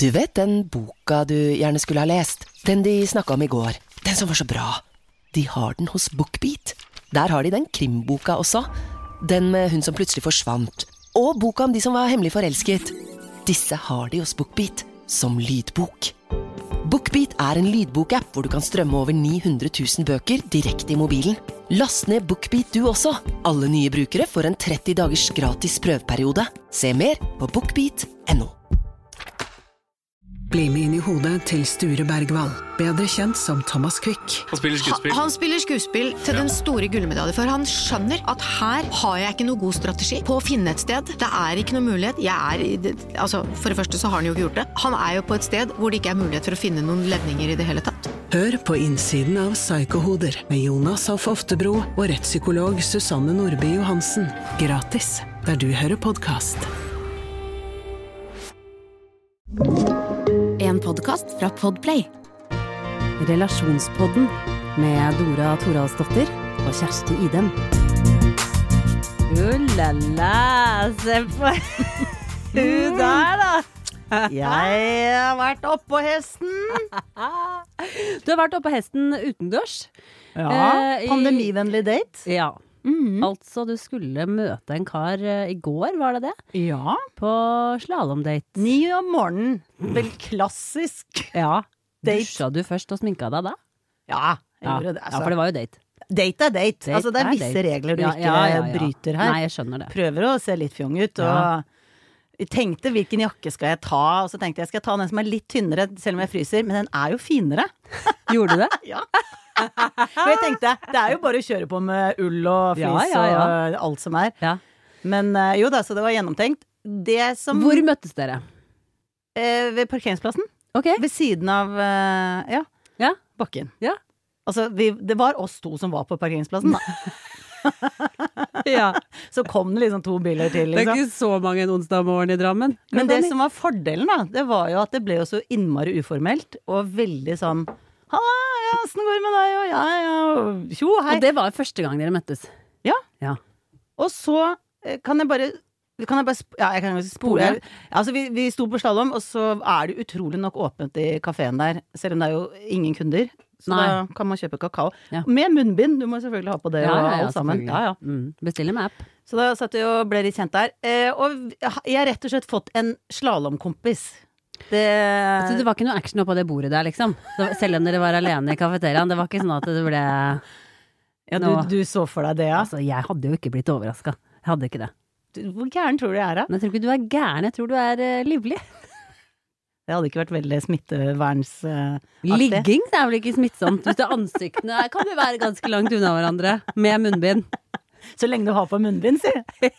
Du vet den boka du gjerne skulle ha lest? Den de snakket om i går. Den som var så bra. De har den hos BookBeat. Der har de den krimboka også. Den med hun som plutselig forsvant. Og boka om de som var hemmelig forelsket. Disse har de hos BookBeat som lydbok. BookBeat er en lydbokapp hvor du kan strømme over 900 000 bøker direkte i mobilen. Last ned BookBeat du også. Alle nye brukere får en 30 dagers gratis prøveperiode. Se mer på bookbeat.no. Bli med inn i hodet til Sture Bergvall, bedre kjent som Thomas Quick. Han spiller skuespill. Han spiller skuespill til den store gullmedalje, for han skjønner at her har jeg ikke noe god strategi på å finne et sted. Det er ikke noe mulighet. For det første så har han jo ikke gjort det. Han er jo på et sted hvor det ikke er mulighet for å finne noen ledninger i det hele tatt. Hør på innsiden av Psykohoder med Jonas Alf Oftebro og rettspsykolog Susanne Nordby Johansen. Gratis, der du hører podcast. En podcast fra Podplay. Relasjonspodden med Dora Toralsdottir og Kjersti Idem. La, se på hun der da. Jeg har vært oppe på hesten. Du har vært oppe på hesten utendørs. Ja, pandemivennlig date. Ja. Altså, du skulle møte en kar i går, var det det? Ja. På slalomdate. 9 om morgenen. Vel klassisk. Ja. Date. Dusja du først og sminka deg da? Ja, jeg gjorde det. Ja, for det var jo date. Date er date. Altså, det er visse date. regler du ikke bryter her. Nei, jeg skjønner det. Prøver å se litt fjong ut, og jeg tenkte hvilken jakke skal jeg ta, og så tenkte jeg skal jeg ta den som er litt tynnere, selv om jeg fryser, men den er jo finere. Gjorde du det? Ja. Og jeg tenkte, det er jo bare å kjøre på med ull og flis og alt som er. Ja. Men jo da, så det var gjennomtenkt. Hvor møttes dere? Ved parkeringsplassen. Okay. Ved siden av bakken. Ja. Altså, det var oss to som var på parkeringsplassen da. Ja. Så kom det liksom 2 biler til liksom. Det er ikke så mange en onsdag morgen i Drammen. Men det som var fordelen da, det var jo at det ble jo så innmari uformelt og veldig sånn halla, ja, hvordan går det med deg? Og ja, tjo, hei. Og det var første gang dere møttes? Ja. Ja. Og så kan jeg bare jeg kan jo spole. Altså, vi sto på slalom, og så er det utrolig nok åpent i kaféen der, selv om det er jo ingen kunder. Så da kan man kjøpe kakao. Ja. Med munnbind, du må selvfølgelig ha på det og alt sammen. Ja. Bestille med app. Så da satt vi og ble litt kjent der. Og jeg har rett og slett fått en slalomkompis. Så det var ikke noe action oppå det bordet der, liksom? Selv om dere var alene i kafeteriaen, det var ikke sånn at det ble du så for deg det, ja? Altså, jeg hadde jo ikke blitt overrasket. Jeg hadde ikke det. Hvor gæren tror du jeg er, da? Men jeg tror ikke du er gæren, jeg tror du er livlig. Det hadde ikke vært veldig smittevernsaktig. Ligging er vel ikke smittsomt. Hvis det er ansiktene, kan vi være ganske langt unna hverandre, med munnbind. Så lenge du har på munnbind, sier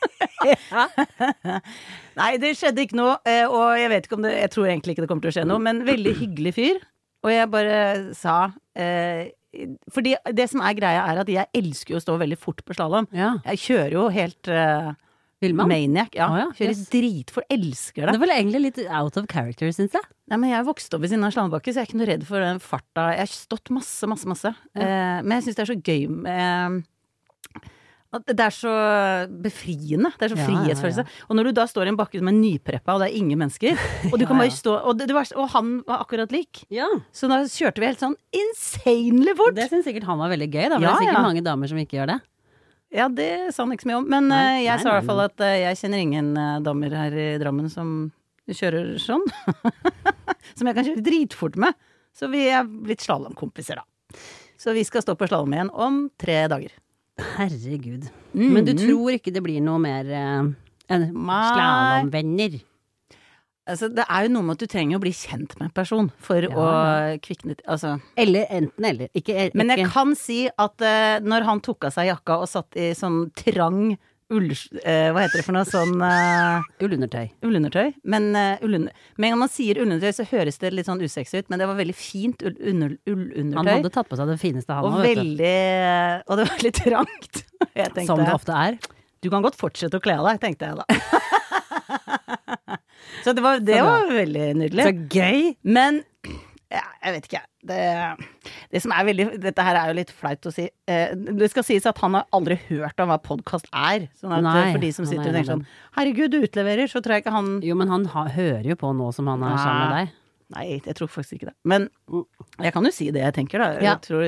Nei, det skjedde ikke noe, og jeg vet ikke om det, jeg tror egentlig ikke det kommer til å skje noe, men veldig hyggelig fyr. Og jeg bare sa, fordi det som er greia er at jeg elsker jo å stå veldig fort på slalom. Ja. Jeg kjører jo helt maniac. Ja. Kjører dritfort, elsker det. Det var egentlig litt out of character, synes jeg. Nei, men jeg vokste opp ved siden av slalombakke, så jeg er ikke noe redd for den farta. Jeg har stått masse. Ja. Men jeg synes det er så gøy med det er så befriende. Det er så frihetsfølelse. Og når du da står i en bakke som er nypreppa, og det er ingen mennesker, og du kan bare stå, og han var akkurat lik. Ja. Så da kjørte vi helt sånn insanely fort. Det synes sikkert han var veldig gøy, da. For det er sikkert mange damer som ikke gjør det. Ja, det sa han ikke så mye om. Men jeg sa i hvert fall at jeg kjenner ingen damer her i Drammen som kjører sånn. Som jeg kan kjøre dritfort med. Så vi er blitt slalomkompiser, da. Så vi skal stå på slalom igjen om 3 dager. Herregud. Men du tror ikke det blir noe mer slalomvenner? Altså, det er jo noe med at du trenger å bli kjent med en person for å kvikne altså. Eller enten eller. Men jeg kan si at når han tok av seg jakka og satt i sånn trang hva heter det for noe sånn Ullundertøy. Men når man sier ullundertøy så høres det litt sånn usexy ut, men det var veldig fint ullundertøy. Han hadde tatt på seg det fineste han og og det var litt trangt. Som det ofte er. Du kan godt fortsette å kle av deg, tenkte jeg da. Så det var veldig nydelig. Så gøy. Men Jeg vet ikke. Det som veldig dette her jo litt flaut å si. Det skal sies at han har aldri hørt om hva podcast sånn at for de som sitter og tenker sånn herregud, du utleverer, så tror jeg ikke han Jo, men han hører jo på nå som han sammen med deg. Nei, jeg tror faktisk ikke det. Men jeg kan jo si det jeg tenker da. Jeg tror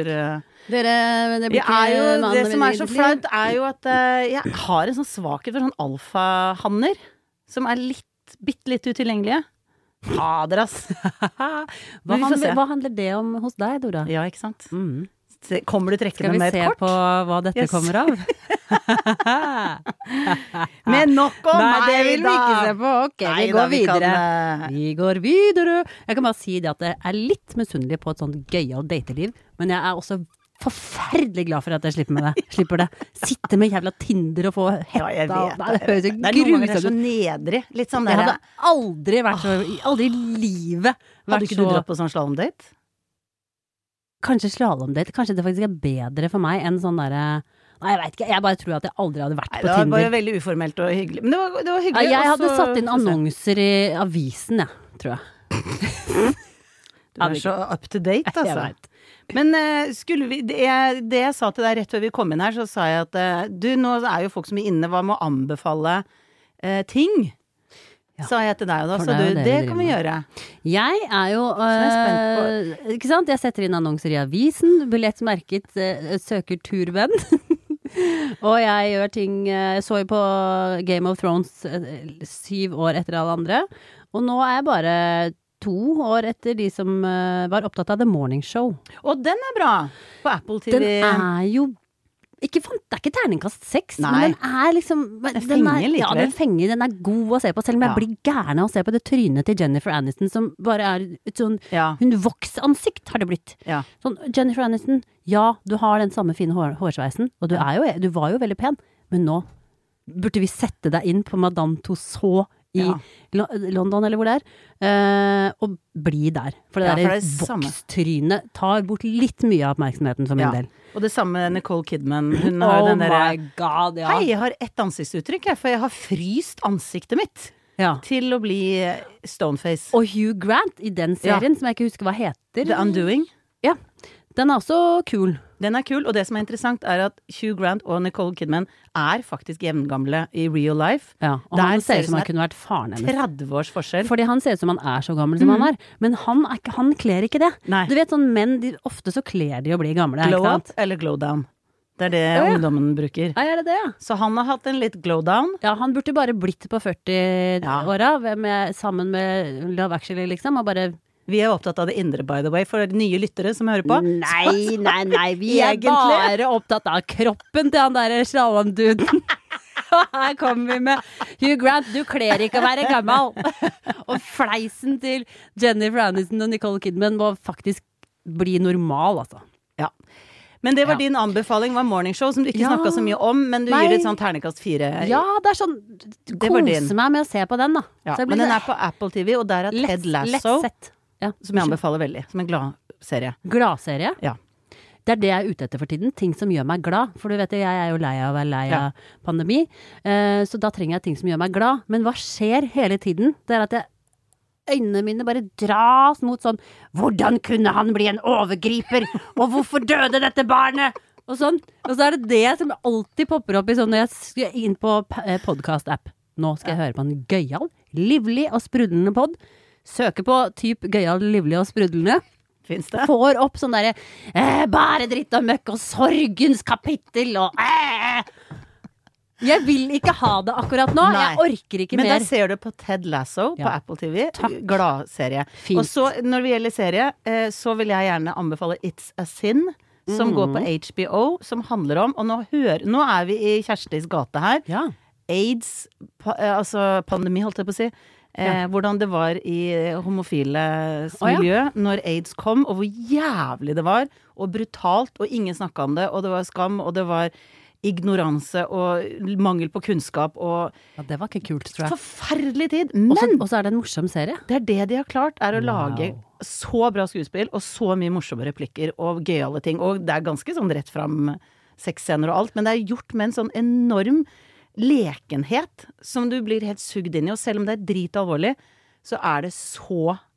det som så flaut jo at jeg har en sånn svakhet for sånn alfahanner som bitte litt utilgjengelige. Fader, ass. Hva handler det om hos deg, Dora? Ja, ikke sant? Kommer du trekkende med et kort? Skal vi se på hva dette kommer av? Men nok om meg, det vil vi ikke se på. Ok, vi går videre. Vi går videre. Jeg kan bare si det at jeg litt misunnelig på et sånt gøyalt dateliv, men jeg også forferdelig glad for at jeg slipper det. Sitte med jævla Tinder og få hetta. Ja, jeg vet det høres jo grusomt. Det noen ganger så nedrig. Litt sånn der. Jeg hadde aldri vært så, aldri i livet Hadde ikke du dratt på sånn slalomdate? Kanskje slalomdate. Kanskje det faktisk bedre for meg enn sånn derre Nei, jeg vet ikke. Jeg bare tror at jeg aldri hadde vært på Tinder. Det var bare veldig uformelt og hyggelig. Men det var hyggelig. Jeg hadde satt inn annonser i avisen, tror jeg. Du så up to date, altså. Jeg vet. Men det jeg sa til deg rett før vi kom inn her, så sa jeg at nå jo folk som inne, hva med å anbefale ting? Ja. Sa jeg til deg da, så det kan vi gjøre. Jeg jo ikke sant, jeg setter inn annonser i avisen, billettmerket, søker turvenn. Og jeg gjør ting, jeg så jo på Game of Thrones 7 år etter alle andre, og nå jeg bare 2 år etter de som var opptatt av The Morning Show. Og den bra på Apple TV. Den jo det ikke terningkast 6, Nei. men den liksom den fenger likevel. Ja, den fenger, den god å se på, selv om jeg blir gærne å se på det trynet til Jennifer Aniston, som bare et sånn, hun voksansikt har det blitt. Ja. Sånn, Jennifer Aniston, ja, du har den samme fine hårsveisen, og du var jo veldig pen, men nå burde vi sette deg inn på Madame Tussauds i London, eller hvor det og bli der. For det der vokstrynet tar bort litt mye av oppmerksomheten for min del. Og det samme Nicole Kidman. Hun har den der my God, Hei, jeg har ett ansiktsuttrykk, for jeg har fryst ansiktet mitt til å bli stoneface. Og Hugh Grant i den serien, som jeg ikke husker hva heter. The Undoing. Ja, den også kul. Den kul, og det som interessant at Hugh Grant og Nicole Kidman faktisk jevngamle i real life. Ja, og han ser ut som han kunne vært faren hennes. 30 års forskjell. Fordi han ser ut som han så gammel som han men han kler ikke det. Nei. Du vet sånn menn, ofte så kler de å bli gamle. Glow up eller glow down. Det det ungdommen bruker. Ja, det? Så han har hatt en litt glow down. Ja, han burde bare blitt på 40-åra, sammen med Love Actually, liksom, og bare Vi opptatt av det indre, by the way, for nye lyttere som hører på. Nei, vi bare opptatt av kroppen til han der slalomduden. Her kommer vi med Hugh Grant, du kler ikke å være gammel. Og fleisen til Jennifer Aniston og Nicole Kidman må faktisk bli normal, altså. Ja. Men det var din anbefaling, var Morning Show, som du ikke snakket så mye om, men du gir et sånn terningkast 4. Ja, det sånn, kose meg med å se på den, da. Ja, men den på Apple TV, og der Ted Lasso. Lett sett. Ja, som jeg anbefaler veldig, som en gladserie. Gladserie? Ja. Det det jeg ute etter for tiden, ting som gjør meg glad. For du vet, jeg jo lei av å være lei av pandemi, så da trenger jeg ting som gjør meg glad. Men hva skjer hele tiden? Det at øynene mine bare dras mot sånn, hvordan kunne han bli en overgriper? Og hvorfor døde dette barnet? Og sånn. Og så det som alltid popper opp i sånn, når jeg skal inn på podcast-app. Nå skal jeg høre på en gøyal, livlig og sprudlende podd. Søker på typ gøyal, livlig og sprudlende. Finns det? Får opp sånn derre bare dritt og møkk og sorgens kapittel og Jeg vil ikke ha det akkurat nå. Nei. Jeg orker ikke mer. Men da ser du på Ted Lasso på Apple TV. Takk. Gladserie. Fint. Og så når det gjelder serie, så vil jeg gjerne anbefale It's a Sin, som går på HBO, som handler om, og nå vi i Kjerstis gate her. Ja. AIDS, altså pandemi holdt jeg på å si. Hvordan det var i homofiles miljø når AIDS kom, og hvor jævlig det var, og brutalt, og ingen snakket om det, og det var skam, og det var ignoranse og mangel på kunnskap og det var ikke kult, tror jeg. Forferdelig tid, men og så det en morsom serie. Det det de har klart, å lage så bra skuespill og så mye morsomme replikker og gøyale ting, og det ganske sånn rett fram sexscener og alt, men det gjort med en sånn enorm lekenhet som du blir helt sugd inn i, og selv om det drit alvorlig, så det så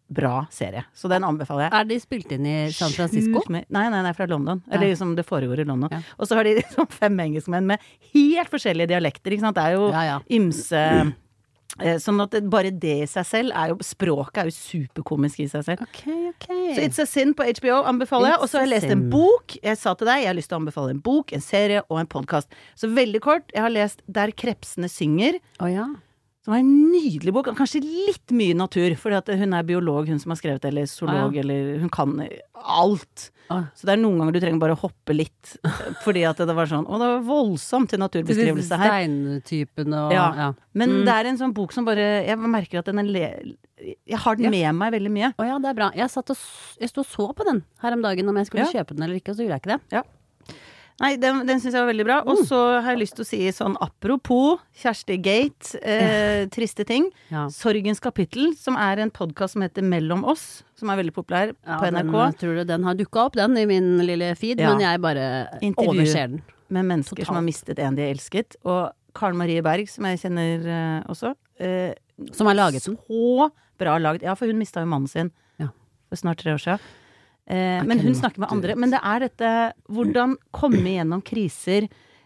bra serie. Så den anbefaler jeg. Er de spilt inn i San Francisco? Nei, fra London. Eller liksom det foregår i London. Ja. Og så har de liksom 5 engelskmenn med helt forskjellige dialekter, ikke sant? Det er jo ymse... Sånn at bare det i seg selv språket er jo superkomisk i seg selv. Ok. Så It's a Sin på HBO anbefaler jeg. Og så har jeg lest en bok. Jeg sa til deg, jeg har lyst til å anbefale en bok, en serie og en podcast. Så veldig kort, jeg har lest Der krepsene synger. Som var en nydelig bok. Kanskje litt mye natur, fordi at hun er biolog, hun som har skrevet, eller zoolog, eller hun kan alt. Så det er noen ganger du trenger bare å hoppe litt, fordi at det var sånn, det var voldsomt til naturbeskrivelse her. Steintypen og... Men det er en sånn bok som bare, jeg merker at jeg har den med meg veldig mye. Det er bra. Jeg stod og så på den her om dagen, om jeg skulle kjøpe den eller ikke, og så gjorde jeg ikke det. Nei, den synes jeg var veldig bra. Og så har jeg lyst til å si sånn, apropos Kjersti Gate, triste ting. Sorgens kapittel, som er en podcast som heter Mellom oss, som er veldig populær på NRK. Jeg tror den har dukket opp, den, i min lille feed, men jeg bare overser den. Med mennesker som har mistet en de elsket. Og Karen Marie Berg, som jeg kjenner også. Som har laget den. Så bra laget. Ja, for hun mistet jo mannen sin for snart 3 år siden. Men hun snakker med andre. Men det er dette hvordan komme gjennom kriser.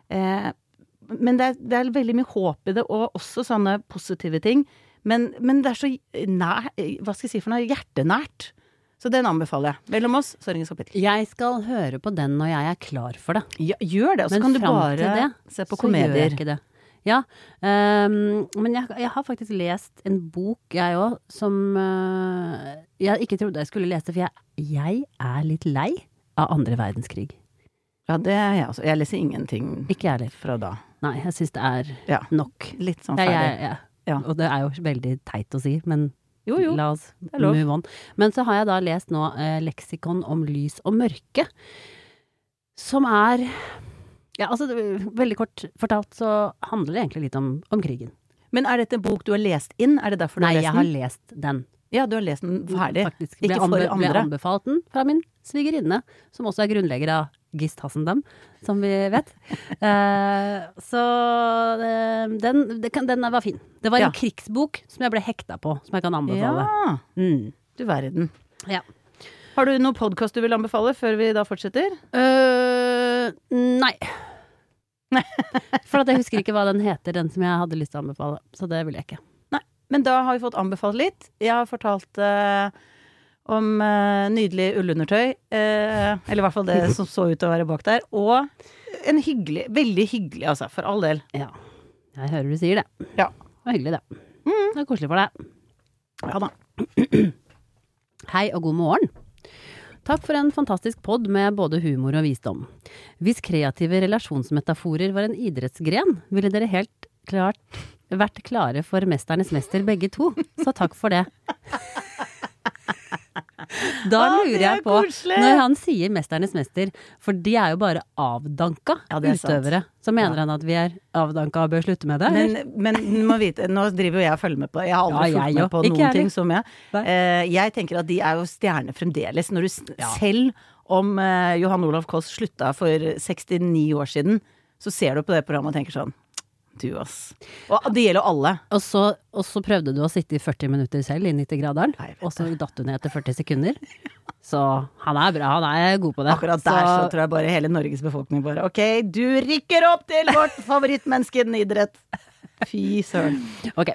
Men det er veldig mye håp i det, og også sånne positive ting. Men det er så hva skal jeg si for noe? Hjertenært. Så den anbefaler jeg. Mellom oss, Sorgens kapittel. Jeg skal høre på den når jeg er klar for det. Ja, gjør det, og så kan du bare se på komedier. Så gjør jeg ikke det. Ja, men jeg har faktisk lest en bok, jeg også, som jeg ikke trodde jeg skulle lese, for jeg er litt lei av 2. verdenskrig. Ja, det er jeg også. Jeg leser ingenting ikke jeg fra da. Nei, jeg synes det er nok. Litt sånn ferdig. Og det er jo veldig teit å si, men jo. La oss move on. Men så har jeg da lest nå leksikon om lys og mørke, som er... veldig kort fortalt så handler det egentlig litt om krigen. Men er dette en bok du har lest inn? Er det derfor du har lest den? Nei, jeg har lest den. Ja, du har lest den ferdig. Faktisk. Ikke for andre. Ble anbefalt den fra min svigerinne, som også er grunnlegger av Gist Hassendam, som vi vet. Så den var fin. Det var en krigsbok som jeg ble hekta på, som jeg kan anbefale. Ja, du verden. Ja. Har du noen podcast du vil anbefale før vi da fortsetter? Nei. For at jeg husker ikke hva den heter, den som jeg hadde lyst til å anbefale. Så det vil jeg ikke. Nei, men da har vi fått anbefalt litt. Jeg har fortalt om nydelig ullundertøy. Eller i hvert fall det som så ut til å være bak der. Og en hyggelig, veldig hyggelig, altså, for all del. Ja, jeg hører du sier det. Ja. Det var hyggelig det. Det er koselig for deg. Ja da. Hei og god morgen. Takk for en fantastisk podd med både humor og visdom. Hvis kreative relasjonsmetaforer var en idrettsgren, ville dere helt klart vært klare for Mesternes mester begge to. Så takk for det. Da lurer jeg på, når han sier Mesternes mester, for de er jo bare avdanka utøvere, så mener han at vi er avdanka og bør slutte med det? Men må vite, nå driver jo jeg og følger med på, jeg har aldri fulgt med på noen ting som jeg. Jeg tenker at de er jo stjerner fremdeles, når du selv om Johan Olav Koss slutta for 69 år siden, så ser du på det programmet og tenker sånn, du ass. Og det gjelder alle. Og så prøvde du å sitte i 40 minutter selv i 90-graderen, og så datt du ned etter 40 sekunder. Så han er bra, han er god på det. Akkurat der så tror jeg bare hele Norges befolkning bare, ok, du rykker opp til vårt favorittmenneske innen idrett. Fy søren. Ok.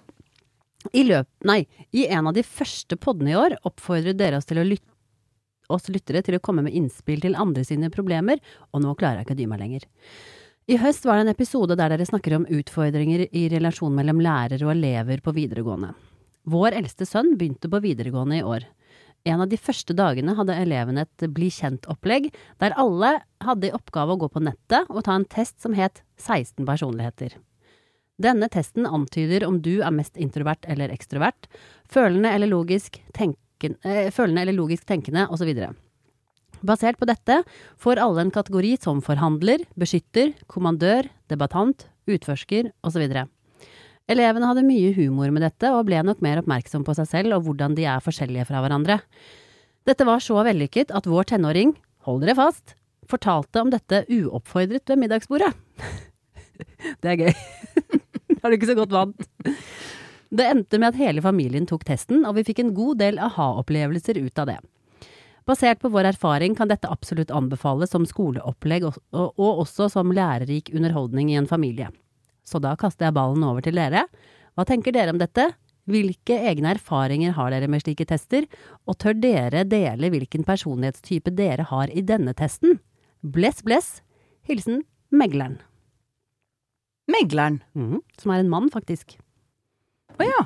I en av de første poddene i år oppfordret dere oss til oss lyttere til å komme med innspill til andre sine problemer, og nå klarer jeg ikke å dy meg lenger. I høst var det en episode der dere snakker om utfordringer i relasjon mellom lærere og elever på videregående. Vår eldste sønn begynte på videregående i år. En av de første dagene hadde elevene et bli kjent-opplegg, der alle hadde i oppgave å gå på nettet og ta en test som het 16 personligheter. Denne testen antyder om du er mest introvert eller ekstrovert, følende eller logisk tenkende, og så videre. Basert på dette får alle en kategori som forhandler, beskytter, kommandør, debattant, utforsker og så videre. Elevene hadde mye humor med dette og ble nok mer oppmerksom på seg selv og hvordan de er forskjellige fra hverandre. Dette var så vellykket at vår tenåring, hold dere fast, fortalte om dette uoppfordret ved middagsbordet. Det er gøy. Har du ikke så godt vant? Det endte med at hele familien tok testen, og vi fikk en god del aha-opplevelser ut av det. Basert på vår erfaring kan dette absolutt anbefales som skoleopplegg og også som lærerik underholdning i en familie. Så da kaster jeg ballen over til dere. Hva tenker dere om dette? Hvilke egne erfaringer har dere med slike tester? Og tør dere dele hvilken personlighetstype dere har i denne testen? Bless, bless. Hilsen Megleren. Megleren? Som er en mann, faktisk. Åja.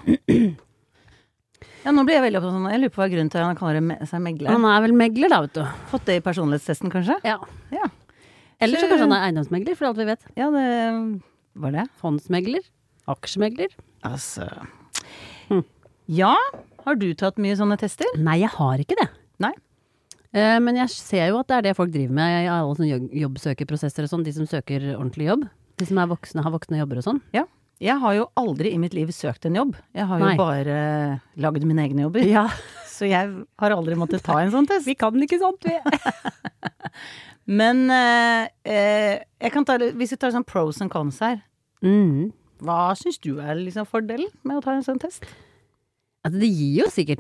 Ja, nå blir jeg veldig opptatt av det. Jeg lurer på hva grunnen til at han kaller seg megler. Han er vel megler da, vet du. Fått det i personlighetstesten, kanskje? Ja. Ja. Eller så kanskje han er eiendomsmegler, for alt vi vet. Ja, det var det. Fondsmegler. Aksjemegler. Altså. Ja, har du tatt mye sånne tester? Nei, jeg har ikke det. Nei. Men jeg ser jo at det er det folk driver med i alle sånne jobbsøkerprosesser og sånn, de som søker ordentlig jobb. De som er voksne, har voksne jobber og sånn. Ja. Jeg har jo aldri i mitt liv søkt en jobb. Jeg har jo bare lagd mine egne jobber. Ja. Så jeg har aldri måttet ta en sånn test. Vi kan ikke sånt, vi. Men jeg kan ta, hvis vi tar sånn pros and cons her, hva synes du er liksom fordelen med å ta en sånn test? Altså, det gir jo sikkert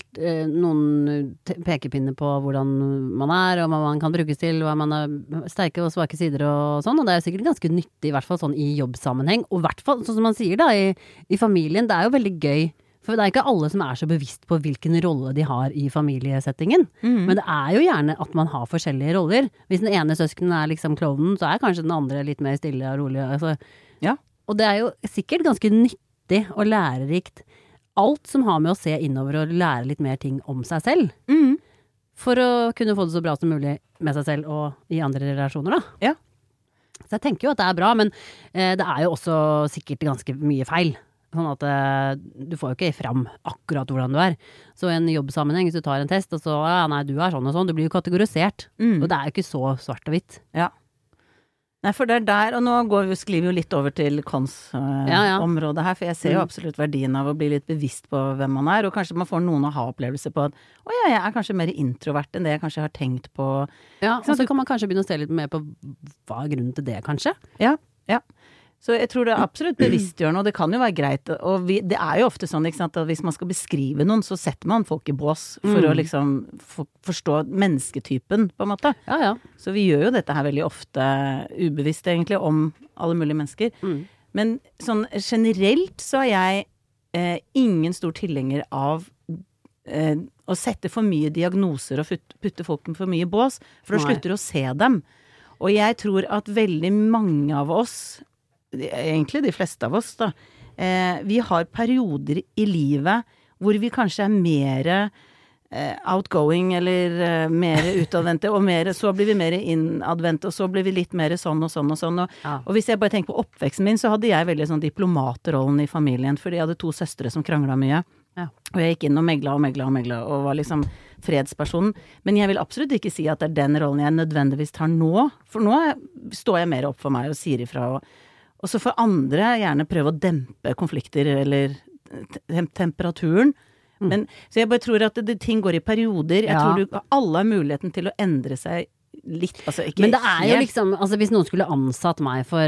noen pekepinner på hvordan man er, og hva man kan brukes til, hva man har sterke og svake sider og sånn, og det er sikkert ganske nyttig, i hvert fall sånn i jobbsammenheng, og i hvert fall, sånn som man sier da, i familien, det er jo veldig gøy, for det er ikke alle som er så bevisst på hvilken rolle de har i familiesettingen, men det er jo gjerne at man har forskjellige roller. Hvis den ene søskenen er liksom klovnen, så er kanskje den andre litt mer stille og rolig, altså. Ja. Og det er jo sikkert ganske nyttig og lærerikt, alt som har med å se innover og lære litt mer ting om seg selv. For å kunne få det så bra som mulig med seg selv og i andre relasjoner da. Ja. Så jeg tenker jo at det er bra, men det er jo også sikkert ganske mye feil. Sånn at du får jo ikke fram akkurat hvordan du er. Så i en jobbsammenheng, hvis du tar en test, og så, nei, du er sånn og sånn, du blir jo kategorisert. Og det er jo ikke så svart og hvitt. Ja. Nei, for det er der, og nå sklir vi jo litt over til kons-området her, for jeg ser jo absolutt verdien av å bli litt bevisst på hvem man er, og kanskje man får noen aha-opplevelser på at, jeg er kanskje mer introvert enn det jeg kanskje har tenkt på. Ja, og så kan man kanskje begynne å se litt mer på hva er grunnen til det, kanskje? Ja. Så jeg tror det er absolutt bevisstgjørende, og det kan jo være greit, og det er jo ofte sånn, ikke sant, at hvis man skal beskrive noen, så setter man folk i bås for å liksom forstå mennesketypen, på en måte. Ja. Så vi gjør jo dette her veldig ofte ubevisst, egentlig, om alle mulige mennesker. Men sånn generelt så er jeg ingen stor tilhenger av å sette for mye diagnoser og putte folk med for mye bås, for da slutter du å se dem. Og jeg tror at veldig mange av oss, egentlig de fleste av oss da, vi har perioder i livet hvor vi kanskje er mer outgoing eller mer utadvendte, og så blir vi mer innadvendte, og så blir vi litt mer sånn og sånn og sånn. Og hvis jeg bare tenker på oppveksten min, så hadde jeg veldig sånn diplomatrollen i familien, fordi jeg hadde 2 søstre som kranglet mye. Ja. Og jeg gikk inn og megla og var liksom fredspersonen. Men jeg vil absolutt ikke si at det er den rollen jeg nødvendigvis tar nå, for nå står jeg mer opp for meg og sier ifra, og så får andre gjerne prøve å dempe konflikter eller temperaturen. Så jeg bare tror at ting går i perioder. Jeg tror alle har muligheten til å endre seg litt. Altså, ikke men det er jo liksom, altså hvis noen skulle ansatt meg for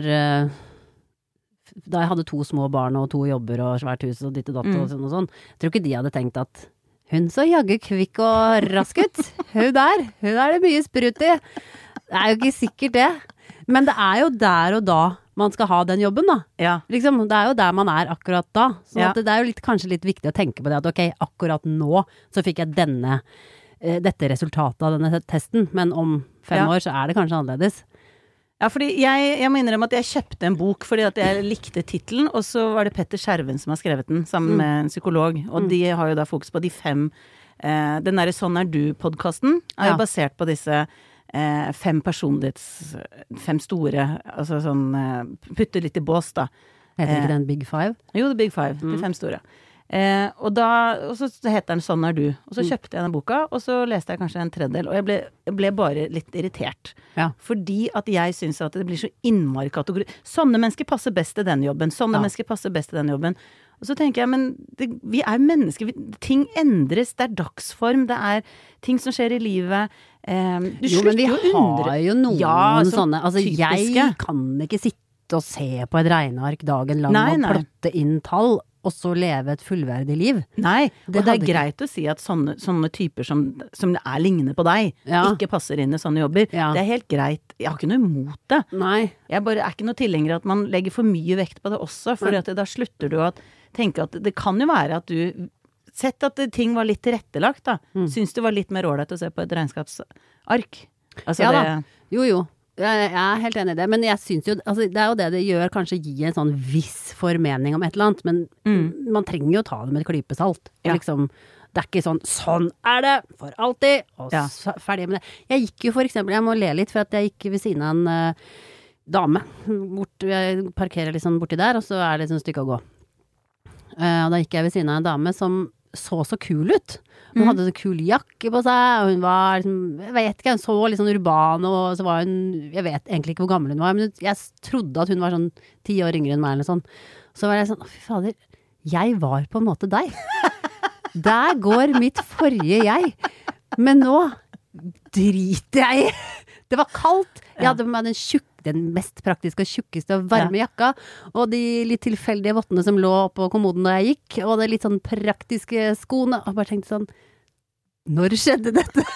da jeg hadde 2 små barn og 2 jobber og svært hus og ditt og datt og sånn, jeg tror ikke de hadde tenkt at hun så jagge kvikk og rask ut. Hun er det mye sprut i. Det er jo ikke sikkert det. Men det er jo der og da man skal ha den jobben da. Ja. Liksom, det er jo der man er akkurat da. Så at det er jo kanskje litt viktig å tenke på det at ok, akkurat nå så fikk jeg dette resultatet av denne testen, men om 5 år så er det kanskje annerledes. Ja, fordi jeg må innrømme at jeg kjøpte en bok fordi at jeg likte titelen, og så var det Petter Skjerven som har skrevet den, sammen med en psykolog, og de har jo da fokus på de 5, den der Sånn er du-podcasten, er jo basert på disse 5 personlighets, 5 store, altså sånn, putte litt i bås da. Heter ikke den Big Five? Jo, The Big Five, de 5 store. Og så heter den Sånn er du, og så kjøpte jeg den boka, og så leste jeg kanskje en 3/3, og jeg ble bare litt irritert. Ja. Fordi at jeg synes at det blir så innmari kategori. Sånne mennesker passer best til den jobben, sånne mennesker passer best til den jobben. Og så tenker jeg, men vi er mennesker, ting endres, det er dagsform, det er ting som skjer i livet. Jo, men vi har jo noen sånne, altså typiske. Jeg kan ikke sitte og se på et regneark dagen lang og plotte inn tall, også leve et fullverdig liv. Nei, og det hadde greit å si at sånne typer som lignende på deg, ikke passer inn i sånne jobber. Ja. Det helt greit. Jeg har ikke noe imot det. Nei. Jeg bare er ikke noe tilhenger at man legger for mye vekt på det også, for da slutter du å tenke at det kan jo være at du sett at ting var litt tilrettelagt da. Syns det var litt mer ålreit å se på et regnskapsark. Altså da. Jo. Jeg er helt enig i det, men jeg synes jo, altså, det er jo det gjør, kanskje gi en sånn viss formening om et eller annet, men man trenger jo ta det med et klype salt. Liksom, det er ikke sånn er det for alltid, og ferdig med det. Jeg gikk jo for eksempel, jeg må le litt, for at jeg gikk ved siden av en dame, jeg parkerer liksom borti der, og så er det et stykke å gå. Og da gikk jeg ved siden av en dame som så kul ut. Hun hadde en kul jakke på seg, og hun var liksom, jeg vet ikke, hun så litt sånn urban, og så var hun, jeg vet egentlig ikke hvor gammel hun var, men jeg trodde at hun var sånn 10 år yngre enn meg eller sånn. Så var jeg sånn, fy fader, jeg var på en måte deg. Der går mitt forrige jeg. Men nå driter jeg i. Det var kaldt. Jeg hadde med meg den mest praktiske og tjukkeste og varme jakka, og de litt tilfeldige vottene som lå på kommoden da jeg gikk, og de litt sånn praktiske skoene, og bare tenkte sånn, når skjedde dette?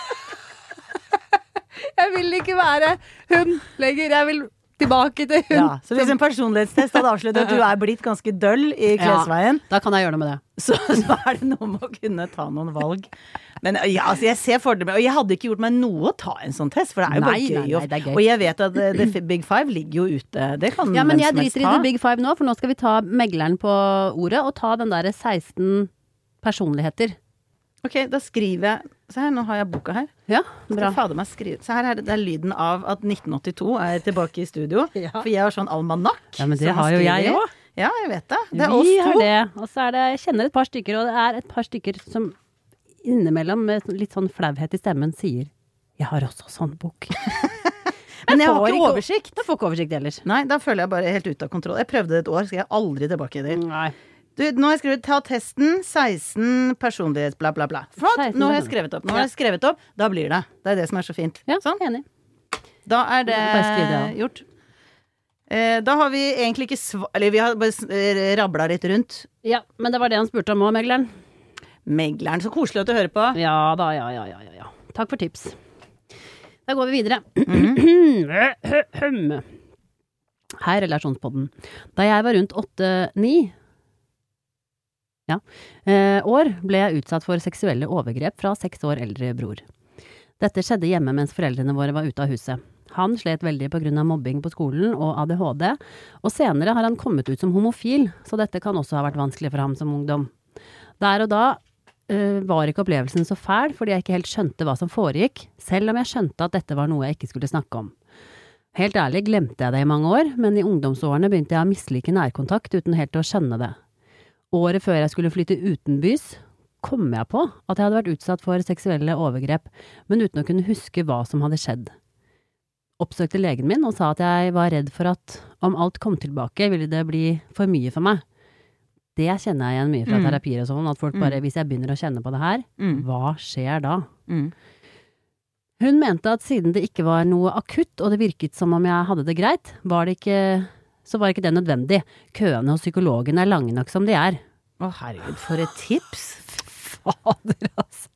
Jeg vil ikke være hun lenger, jeg vil tilbake til hun. Ja, så hvis en personlighetstest hadde avsluttet at du er blitt ganske døll i klesveien, da kan jeg gjøre noe med det. Så er det noe med å kunne ta noen valg. Men ja, altså jeg ser fordeler, og jeg hadde ikke gjort meg noe å ta en sånn test, for det er jo bare gøy. Nei, det er gøy. Og jeg vet at The Big Five ligger jo ute, det kan ja, men jeg driter i The Big Five nå, for nå skal vi ta megleren på ordet, og ta den der 16 personligheter. Ok, da skriver jeg, se her, nå har jeg boka her. Ja, bra. Se her er det lyden av at 1982 er tilbake i studio, for jeg har sånn almanakk. Ja, men det har jo jeg også. Ja, jeg vet det. Det er oss to. Vi har det, og så er det, jeg kjenner et par stykker, og det er et par stykker som innimellom med litt sånn flauhet i stemmen sier, jeg har også sånn bok. Men jeg har ikke oversikt. Jeg får ikke oversikt ellers. Nei, da føler jeg bare helt ut av kontroll. Jeg prøvde det et år, skal jeg aldri tilbake i det. Nei. Du, nå har jeg skrevet, ta testen, 16 personlighets, bla bla bla. Flott, nå har jeg skrevet opp, da blir det. Det er det som er så fint. Ja, sånn. Enig. Da er det gjort. Da har vi egentlig ikke eller vi har bare rabla litt rundt. Ja, men det var det han spurte om også, megleren. Megleren, så koselig at du hører på. Ja da, ja. Takk for tips. Da går vi videre. Hei, relasjonspodden. Da jeg var rundt 8-9 år, ble jeg utsatt for seksuelle overgrep fra 6 år eldre bror. Dette skjedde hjemme mens foreldrene våre var ute av huset. Han slet veldig på grunn av mobbing på skolen og ADHD, og senere har han kommet ut som homofil, så dette kan også ha vært vanskelig for ham som ungdom. Der og da var ikke opplevelsen så fæl, fordi jeg ikke helt skjønte hva som foregikk, selv om jeg skjønte at dette var noe jeg ikke skulle snakke om. Helt ærlig glemte jeg det i mange år, men i ungdomsårene begynte jeg å mislike nærkontakt uten helt å skjønne det. Året før jeg skulle flytte utenbys, kom jeg på at jeg hadde vært utsatt for seksuelle overgrep, men uten å kunne huske hva som hadde skjedd. Oppsøkte legen min og sa at jeg var redd for at om alt kom tilbake, ville det bli for mye for meg. Det kjenner jeg igjen mye fra terapier og sånn, at folk bare, hvis jeg begynner å kjenne på det her, hva skjer da? Hun mente at siden det ikke var noe akutt, og det virket som om jeg hadde det greit, var ikke det nødvendig. Køene hos psykologen er lange nok som de er. Å herregud, for et tips! Fader, altså.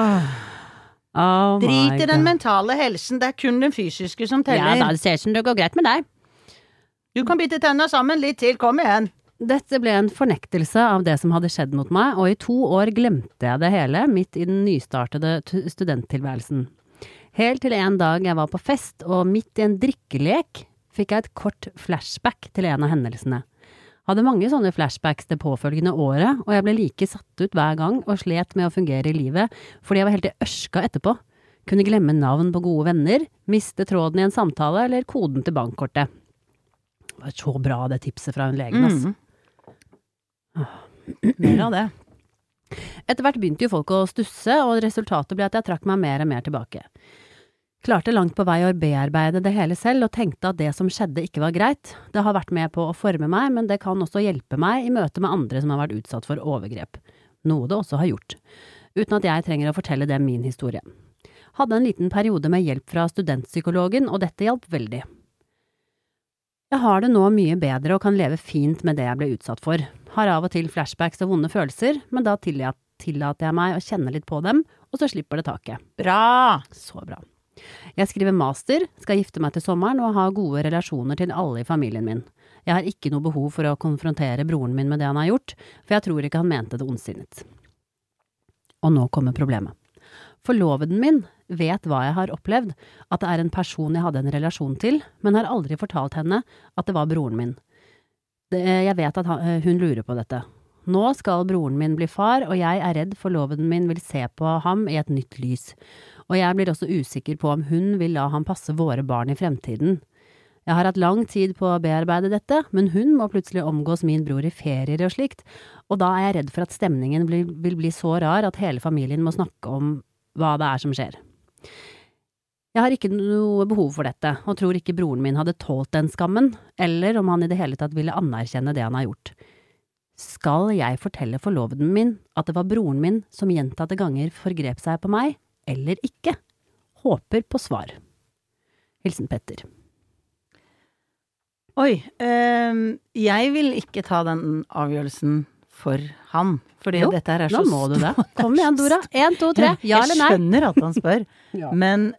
Drit i den mentale helsen, det er kun den fysiske som teller. Ja, det ser ut som det går greit med deg. Du kan bite tennene sammen litt til, kom igjen. Dette ble en fornektelse av det som hadde skjedd mot meg, og i 2 år glemte jeg det hele midt i den nystartede studenttilværelsen. Helt til en dag jeg var på fest, og midt i en drikkelek fikk jeg et kort flashback til en av hendelsene. Hadde mange sånne flashbacks det påfølgende året, og jeg ble like satt ut hver gang og slet med å fungere i livet, fordi jeg var helt i ørska etterpå. Kunne glemme navn på gode venner, miste tråden i en samtale eller koden til bankkortet. Det var så bra det tipset fra en legen, altså. Mer av det. Etter hvert begynte jo folk å stusse, og resultatet ble at jeg trakk meg mer og mer tilbake. Klarte langt på vei å bearbeide det hele selv, og tenkte at det som skjedde ikke var greit. Det har vært med på å forme meg, men det kan også hjelpe meg i møte med andre som har vært utsatt for overgrep. Noe det også har gjort. Uten at jeg trenger å fortelle dem min historie. Hadde en liten periode med hjelp fra studentpsykologen, og dette hjalp veldig. Jeg har det nå mye bedre og kan leve fint med det jeg ble utsatt for. Har av og til flashbacks og vonde følelser, men da tillater jeg meg å kjenne litt på dem, og så slipper det taket. Bra! Så bra. Jeg skriver master, skal gifte meg til sommeren og ha gode relasjoner til alle i familien min. Jeg har ikke noe behov for å konfrontere broren min med det han har gjort, for jeg tror ikke han mente det ondsinnet. Og nå kommer problemet. Forloveden min vet hva jeg har opplevd, at det er en person jeg hadde en relasjon til, men har aldri fortalt henne at det var broren min. Jeg vet at hun lurer på dette. Nå skal broren min bli far, og jeg er redd forloveden min vil se på ham i et nytt lys. Og jeg blir også usikker på om hun vil la ham passe våre barn i fremtiden. Jeg har hatt lang tid på å bearbeide dette, men hun må plutselig omgås min bror i ferier og slikt, og da er jeg redd for at stemningen vil bli så rar at hele familien må snakke om hva det er som skjer. Jeg har ikke noe behov for dette, og tror ikke broren min hadde tålt den skammen, eller om han i det hele tatt ville anerkjenne det han har gjort. Skal jeg fortelle forloveden min at det var broren min som gjentatte ganger forgrep seg på meg, eller ikke? Håper på svar. Hilsen Petter. Oi, jeg vil ikke ta den avgjørelsen for han, fordi Jo, dette her er nå så må du det. Kom igjen, Dora. 1, 2, 3. Ja eller nei? Jeg skjønner at han spør, Ja. men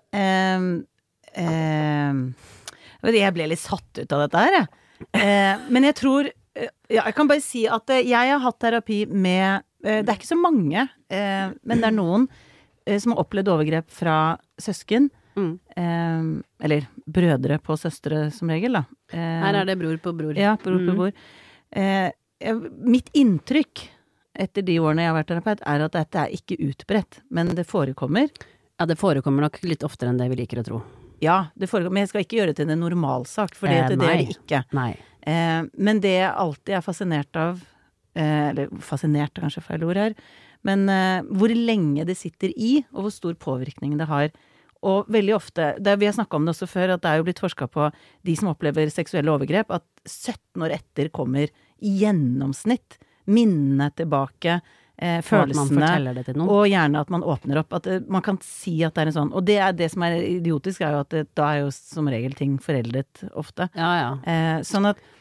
jeg ble litt satt ut av dette her, jeg. Men jeg tror, jeg kan bare si at jeg har hatt terapi med, det er ikke så mange, men det er noen som har opplevd overgrep fra søsken, eller brødre på søstre som regel da. Her er det bror på bror. Ja, bror på bror. Mitt inntrykk etter de årene jeg har vært terapeut er at dette er ikke utbredt, men det forekommer. Ja, det forekommer nok litt oftere enn det vi liker å tro. Ja, det forekommer, men jeg skal ikke gjøre det til en normalsak, for det er det ikke. Nei. Men det jeg alltid er fascinert av, eller fascinert er kanskje feil ord her, men hvor lenge det sitter i, og hvor stor påvirkning det har. Og veldig ofte, vi har snakket om det også før, at det er jo blitt forsket på de som opplever seksuelle overgrep, at 17 år etter kommer i gjennomsnitt minnene tilbake, følelsene, og gjerne at man åpner opp, at man kan si at det er en sånn, og det som er idiotisk er jo at da er jo som regel ting foreldet ofte. Ja. Sånn at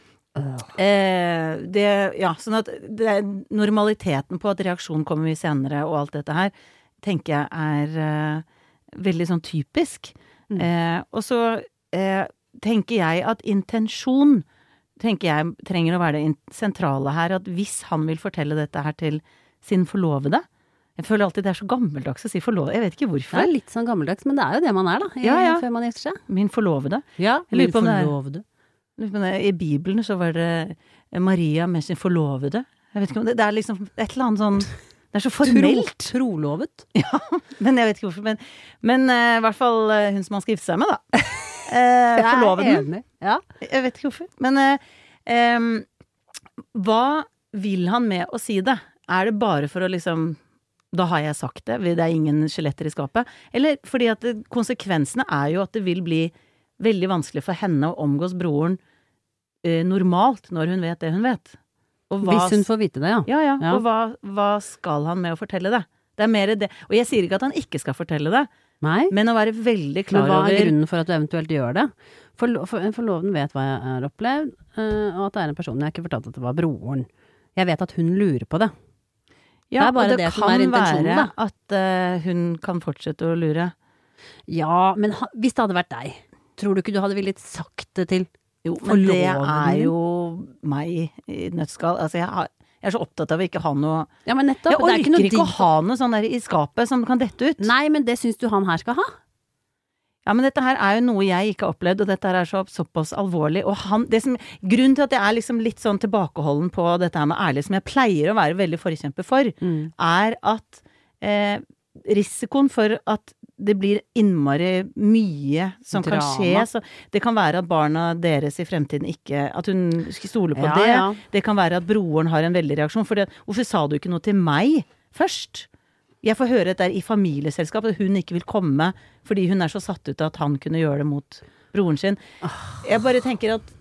sånn at det er normaliteten på at reaksjonen kommer mye senere og alt dette her, tenker jeg er veldig sånn typisk. Og så tenker jeg at intensjon trenger å være det sentrale her, at hvis han vil fortelle dette her til sin forlovede, jeg føler alltid det er så gammeldags å si forlovede, jeg vet ikke hvorfor. Det er litt sånn gammeldags, men det er jo det man er da, før man gifter seg. Min forlovede. Ja, min forlovede. I Bibelen så var det Maria med sin forlovede. Jeg vet ikke om det er liksom et eller annet sånn, det er så formelt. Trolovet. Ja, men jeg vet ikke hvorfor. Men i hvert fall hun som han skal gifte seg med, da. Forloveden. Jeg er enig. Ja. Jeg vet ikke hvorfor. Men hva vil han med å si det? Er det bare for å liksom, da har jeg sagt det, det er ingen skjeletter i skapet? Eller fordi at konsekvensene er jo at det vil bli veldig vanskelig for henne å omgås broren normalt når hun vet det hun vet. Og hvis hun får vite det, ja. Ja. Og hva skal han med å fortelle det? Det er mer det. Og jeg sier ikke at han ikke skal fortelle det, Nei. Men å være veldig klar over... Men hva er grunnen for at du eventuelt gjør det? Forloveden vet hva jeg har opplevd, og at det er en person jeg ikke fortalte at det var broren. Jeg vet at hun lurer på det. Ja, det er bare og det som er intensjonen, kan være at hun kan fortsette å lure. Ja, men hvis det hadde vært deg, tror du ikke du hadde villet sagt det til Jo, men det er jo meg i nøttskall. Altså, jeg er så opptatt av å ikke ha noe... Ja, men nettopp. Jeg orker ikke å ha noe sånn der i skapet som kan dette ut. Nei, men det synes du han her skal ha? Ja, men dette her er jo noe jeg ikke har opplevd, og dette her er såpass alvorlig. Og grunnen til at jeg er liksom litt sånn tilbakeholden på dette her med ærlig, som jeg pleier å være veldig forkjemper for, er at risikoen for at det blir innmari mye som kan skje. Så det kan være at barna deres i fremtiden ikke, at hun stoler på det. Ja. Det kan være at broren har en veldig reaksjon. For hvorfor sa du ikke noe til meg først? Jeg får høre at det er i familieselskap at hun ikke vil komme fordi hun er så satt ut at han kunne gjøre det mot broren sin. Jeg bare tenker at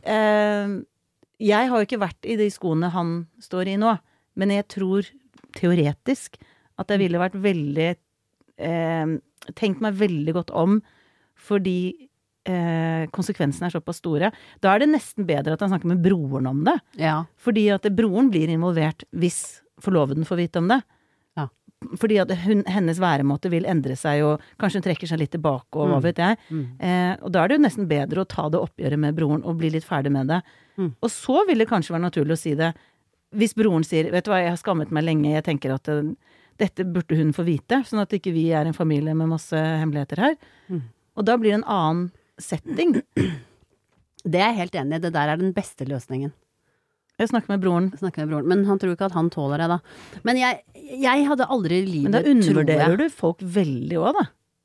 jeg har jo ikke vært i de skoene han står i nå, men jeg tror teoretisk at det ville vært veldig tenkt meg veldig godt om, fordi konsekvensene såpass store, da det nesten bedre at han snakker med broren om det. Ja. Fordi at broren blir involvert hvis forloveden får vite om det. Ja. Fordi at hennes væremåte vil endre seg, og kanskje hun trekker seg litt tilbake, og hva vet jeg. Og da det jo nesten bedre å ta det oppgjøret med broren, og bli litt ferdig med det. Og så vil det kanskje være naturlig å si det, hvis broren sier, vet du hva, jeg har skammet meg lenge, jeg tenker at dette burde hun få vite, sånn at ikke vi en familie med masse hemmeligheter her. Og da blir det en annen setting. Det jeg helt enig i, det der den beste løsningen. Jeg snakker med broren. Men han tror ikke at han tåler det da. Men jeg hadde aldri i livet, men da undervurderer du folk veldig også, da.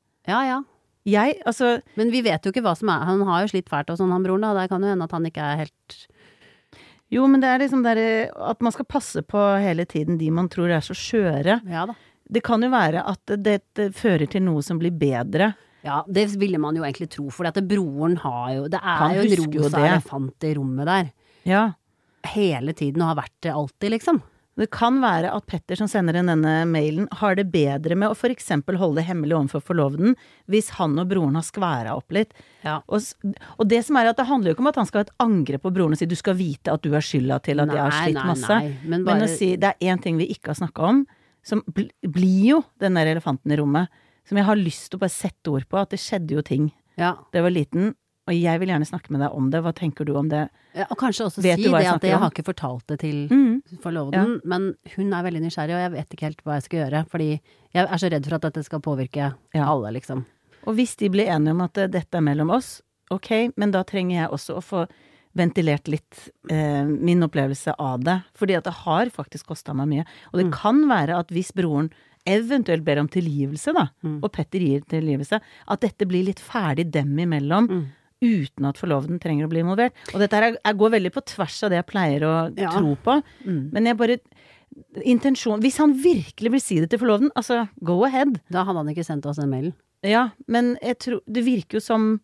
Ja. Altså... Men vi vet jo ikke hva som han har jo slitt fælt og sånn, han broren da, det kan jo hende at han ikke helt... Jo, men det liksom at man skal passe på hele tiden de man tror så skjøre. Ja da. Det kan jo være at det fører til noe som blir bedre. Ja, det ville man jo egentlig tro, for at broren har jo, det Han jo en husker jo rosa det. elefant i rommet der. Ja. Hele tiden og har vært det alltid, liksom. Det kan være at Petter som sender inn denne mailen har det bedre med å for eksempel holde det hemmelig overfor forloveden hvis han og broren har skværet opp litt. Ja. Og det som at det handler jo ikke om at han skal ha et angrep på broren og si du skal vite at du har skylda til at jeg har slitt masse. Men å si det en ting vi ikke har snakket om, som blir jo den der elefanten i rommet, som jeg har lyst til å bare sette ord på, at det skjedde jo ting. Ja. Det var liten, og jeg vil gjerne snakke med deg om det. Hva tenker du om det? Ja, og kanskje også Vet si du hva det at jeg om? har ikke fortalt det til forloveden, men hun veldig nysgjerrig, og jeg vet ikke helt hva jeg skal gjøre, fordi jeg så redd for at dette skal påvirke alle, liksom. Og hvis de blir enige om at dette mellom oss, ok, men da trenger jeg også å få ventilert litt min opplevelse av det, fordi at det har faktisk kostet meg mye. Og det kan være at hvis broren eventuelt ber om tilgivelse da, og Petter gir tilgivelse, at dette blir litt ferdig dem imellom, uten at forloveden trenger å bli involvert. Og dette jeg går veldig på tvers av det jeg pleier å tro på, men jeg bare intensjon, hvis han virkelig vil si det til forloveden, altså, go ahead. Da hadde han ikke sendt oss en mail. Ja, men jeg tror, det virker jo som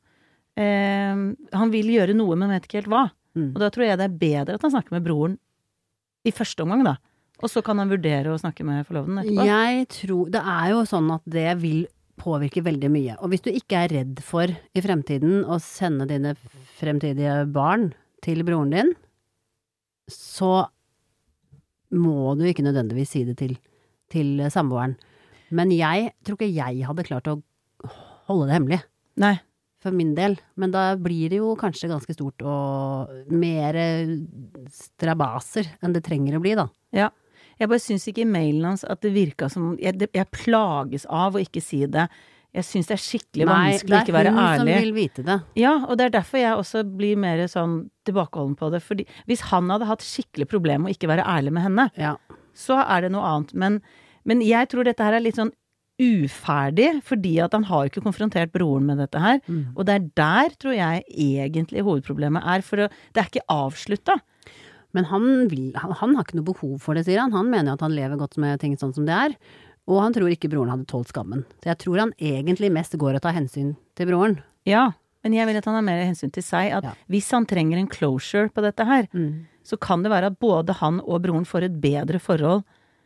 han vil gjøre noe, men vet ikke helt hva. Og da tror jeg det bedre at han snakker med broren i første omgang da. Og så kan han vurdere å snakke med forloveden etterpå. Jeg tror, det jo sånn at det vil påvirke veldig mye. Og hvis du ikke redd for i fremtiden å sende dine fremtidige barn til broren din, så må du ikke nødvendigvis si det til samboeren. Men jeg tror ikke jeg hadde klart å holde det hemmelig. Nei. For min del. Men da blir det jo kanskje ganske stort og mer strabaser enn det trenger å bli da. Ja. Jeg bare synes ikke i mailen hans at det virket som jeg plages av å ikke si det. Jeg synes det skikkelig vanskelig å ikke være ærlig. Nei, det hun som vil vite det. Ja, og det derfor jeg også blir mer sånn tilbakeholden på det. Fordi hvis han hadde hatt skikkelig problem med å ikke være ærlig med henne, så det noe annet. Men jeg tror dette her litt sånn uferdig, fordi at han har ikke konfrontert broren med dette her. Og det der, tror jeg, egentlig hovedproblemet for det ikke avsluttet. Men han har ikke noe behov for det, sier han. Han mener at han lever godt med ting sånn som det og han tror ikke broren hadde tålt skammen. Så jeg tror han egentlig mest går og tar hensyn til broren. Ja, men jeg vil at han har mer hensyn til seg, at hvis han trenger en closure på dette her, så kan det være at både han og broren får et bedre forhold.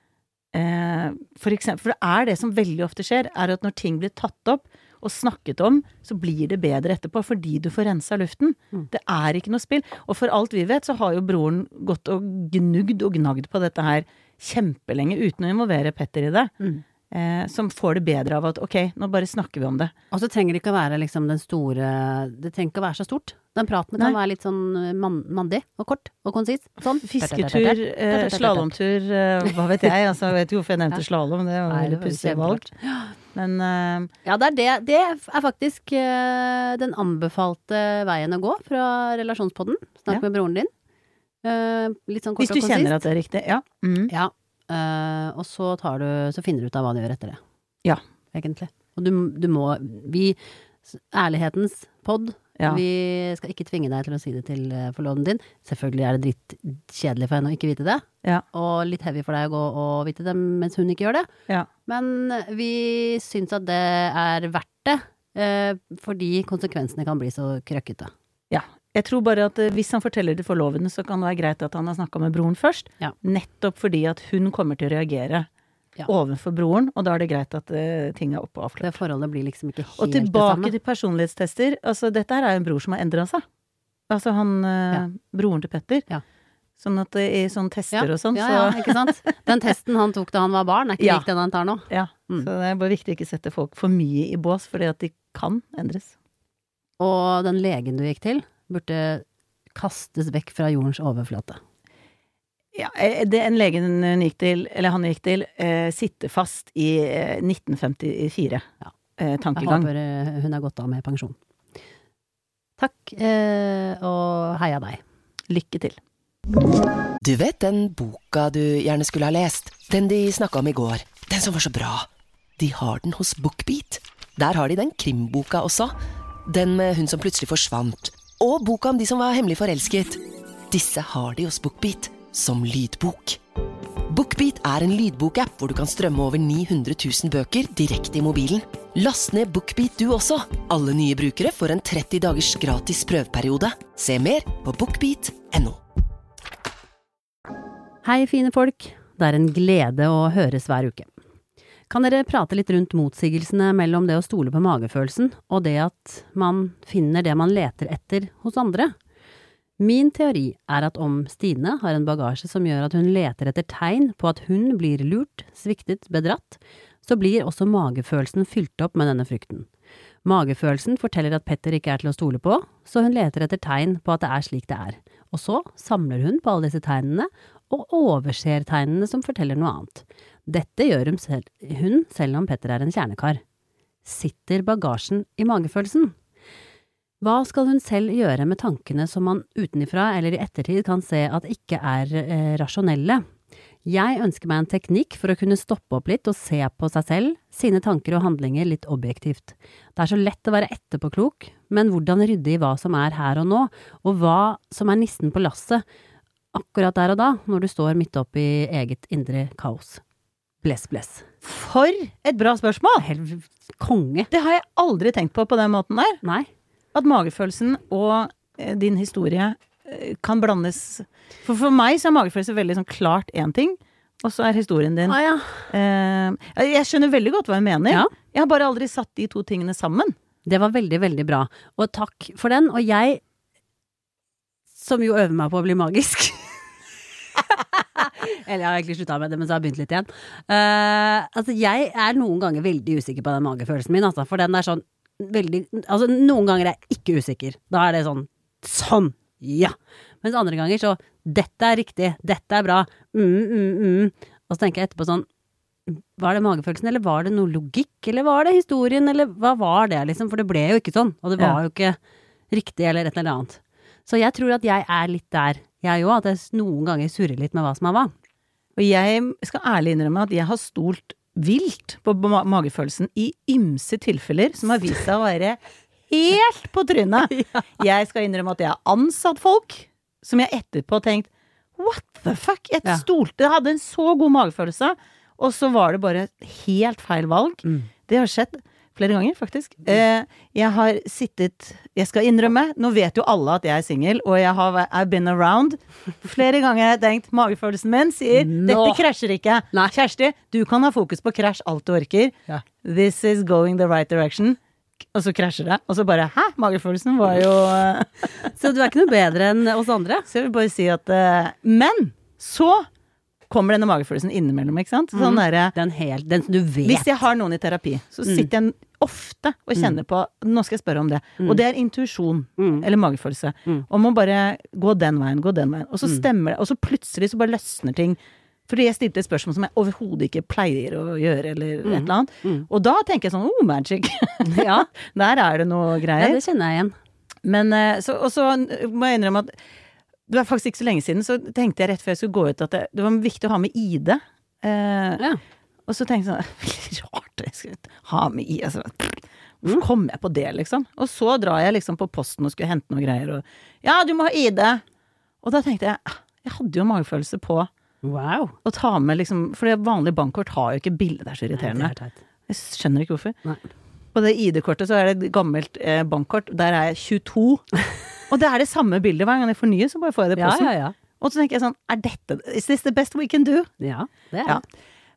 For eksempel, for det det som veldig ofte skjer, at når ting blir tatt opp og snakket om, så blir det bedre etterpå, fordi du får rensa luften. Det ikke noe spill. Og for alt vi vet, så har jo broren gått og gnagd på dette her kjempelenge, uten å involvere Petter i det. Som får det bedre av at, ok, nå bare snakker vi om det. Og så trenger det ikke å være liksom den store, det trenger ikke å være så stort. Den praten kan være litt sånn mandig og kort og konsis. Sånn. Fisketur, slalomtur, hva vet jeg, altså, jeg vet jo hvorfor jeg nevnte slalom, det var veldig pussig valg. Men ja, det faktisk den anbefalte veien å gå fra relasjonspodden. Snakk med broren din. Litt sånn kort og konsist. Hvis du kjenner at det riktig, ja. Ja, og så finner du ut av hva du gjør etter det. Ja. Egentlig. Og du må, ærlighetens podd, vi skal ikke tvinge deg til å si det til forloveden din. Selvfølgelig det drittkjedelig for henne å ikke vite det. Ja. Og litt heavy for deg å gå og vite det mens hun ikke gjør det. Ja. Men vi syns at det verdt det, fordi konsekvensene kan bli så krøkkete. Ja. Jeg tror bare at hvis han forteller til forloveden, så kan det være greit at han har snakket med broren først. Ja. Nettopp fordi at hun kommer til å reagere ovenfor broren, og da det greit at ting oppe og avklart. Det forholdet blir liksom ikke helt og det samme. Og tilbake til personlighetstester, altså dette her en bror som har endret seg. Altså broren til Petter. Sånn at det sånn tester og sånn. Ja, ikke sant? Den testen han tok da han var barn, ikke lik den han tar nå. Ja, så det bare viktig å ikke sette folk for mye i bås, fordi at de kan endres. Og den legen du gikk til, burde kastes vekk fra jordens overflate. Ja, en legen han gikk til, sitter fast i 1954. Tankegang. Jeg håper hun har gått av med pensjon. Takk, og heia deg. Lykke til. Du vet den boka du gjerne skulle ha lest? Den de snakket om i går. Den som var så bra. De har den hos BookBeat. Der har de den krimboka også. Den med hun som plutselig forsvant. Og boka om de som var hemmelig forelsket. Disse har de hos BookBeat som lydbok. BookBeat en lydbokapp hvor du kan strømme over 900 000 bøker direkte i mobilen. Last ned BookBeat du også. Alle nye brukere får en 30 dagers gratis prøveperiode. Se mer på bookbeat.no. Hei fine folk, det en glede å høres hver uke. Kan dere prate litt rundt motsigelsene mellom det å stole på magefølelsen og det at man finner det man leter etter hos andre? Min teori at om Stine har en bagasje som gjør at hun leter etter tegn på at hun blir lurt, sviktet, bedratt, så blir også magefølelsen fylt opp med denne frykten. Magefølelsen forteller at Petter ikke til å stole på, så hun leter etter tegn på at det slik det Og så samler hun på alle disse tegnene, og overser tegnene som forteller noe annet. Dette gjør hun selv om Petter en kjernekar. Sitter bagasjen i magefølelsen? Hva skal hun selv gjøre med tankene som man utenifra eller i ettertid kan se at ikke rasjonelle? Jeg ønsker meg en teknikk for å kunne stoppe opp litt og se på seg selv, sine tanker og handlinger litt objektivt. Det så lett å være etterpåklok, men hvordan rydde i hva som her og nå, og hva som nissen på lasset, akkurat der og da, når du står midt opp i eget indre kaos. Bless, bless. For et bra spørsmål! Helt konge. Det har jeg aldri tenkt på den måten der. Nei. At magefølelsen og din historie kan blandes. For meg så magefølelse veldig sånn klart en ting, og så historien din. Jeg skjønner veldig godt hva jeg mener. Ja. Jeg har bare aldri satt de to tingene sammen. Det var veldig, veldig bra. Og takk for den. Og jeg, som jo øver meg på å bli magisk. Eller jeg har egentlig sluttet med det, men så har jeg begynt litt igjen. Altså jeg noen ganger veldig usikker på den magefølelsen min, altså, for den sånn veldig, altså noen ganger jeg ikke usikker. Da det sånn, ja. Mens andre ganger så, dette riktig, dette bra, Og så tenker jeg etterpå sånn, var det magefølelsen, eller var det noe logikk, eller var det historien, eller hva var det liksom? For det ble jo ikke sånn, og det var jo ikke riktig eller et eller annet. Så jeg tror at jeg litt der, jeg jo, at jeg noen ganger surrer litt med hva som hva. Og jeg skal ærlig innrømme at jeg har stolt vilt på magefølelsen i ymse tilfeller som har vist seg å være helt på trynet. Jeg skal innrømme at jeg har ansatt folk som jeg etterpå tenkt, what the fuck? Jeg stolte, jeg hadde en så god magefølelse, og så var det bare helt feil valg. Det har skjedd flere ganger, faktisk. Jeg har sittet, jeg skal innrømme, nå vet jo alle at jeg single, og jeg har I've been around. Flere ganger har jeg tenkt, magefølelsen min sier, dette krasjer ikke. Nei. Kjersti, du kan ha fokus på krasj alt du orker. Ja. This is going the right direction. Og så krasjer det, og så bare, magefølelsen var jo... Så du ikke noe bedre enn oss andre? Så jeg vil bare si at, men, så kommer denne magefølelsen innimellom, ikke sant? Sånn den som du vet. Hvis jeg har noen i terapi, så sitter jeg ofte og kjenner på, nå skal jeg spørre om det, og det intuisjon, eller magefølelse, om å bare gå den veien, og så stemmer det, og så plutselig så bare løsner ting, fordi jeg stilte et spørsmål som jeg overhodet ikke pleier å gjøre, eller et eller annet, og da tenker jeg sånn, magic, ja, der det noe greier. Ja, det kjenner jeg igjen. Men, og så må jeg innrømme at det var faktisk ikke så lenge siden, så tenkte jeg rett før jeg skulle gå ut at det var viktig å ha med ID. Og så tenkte jeg sånn, veldig rart jeg skulle ha med ID. Altså, hvorfor kom jeg på det, liksom? Og så drar jeg liksom på posten og skulle hente noen greier. Og, ja, du må ha ID. Og da tenkte jeg hadde jo magefølelse på å ta med liksom, for det vanlige bankkort har jo ikke bilde, det så irriterende. Nei, jeg skjønner ikke hvorfor. Nei. På det ID-kortet så det et gammelt bankkort, der jeg 22. Og det det samme bildet hver gang jeg fornyer, så bare får jeg det på posten. Ja. Og så tenker jeg sånn, dette, is this the best we can do? Ja, det det. Ja.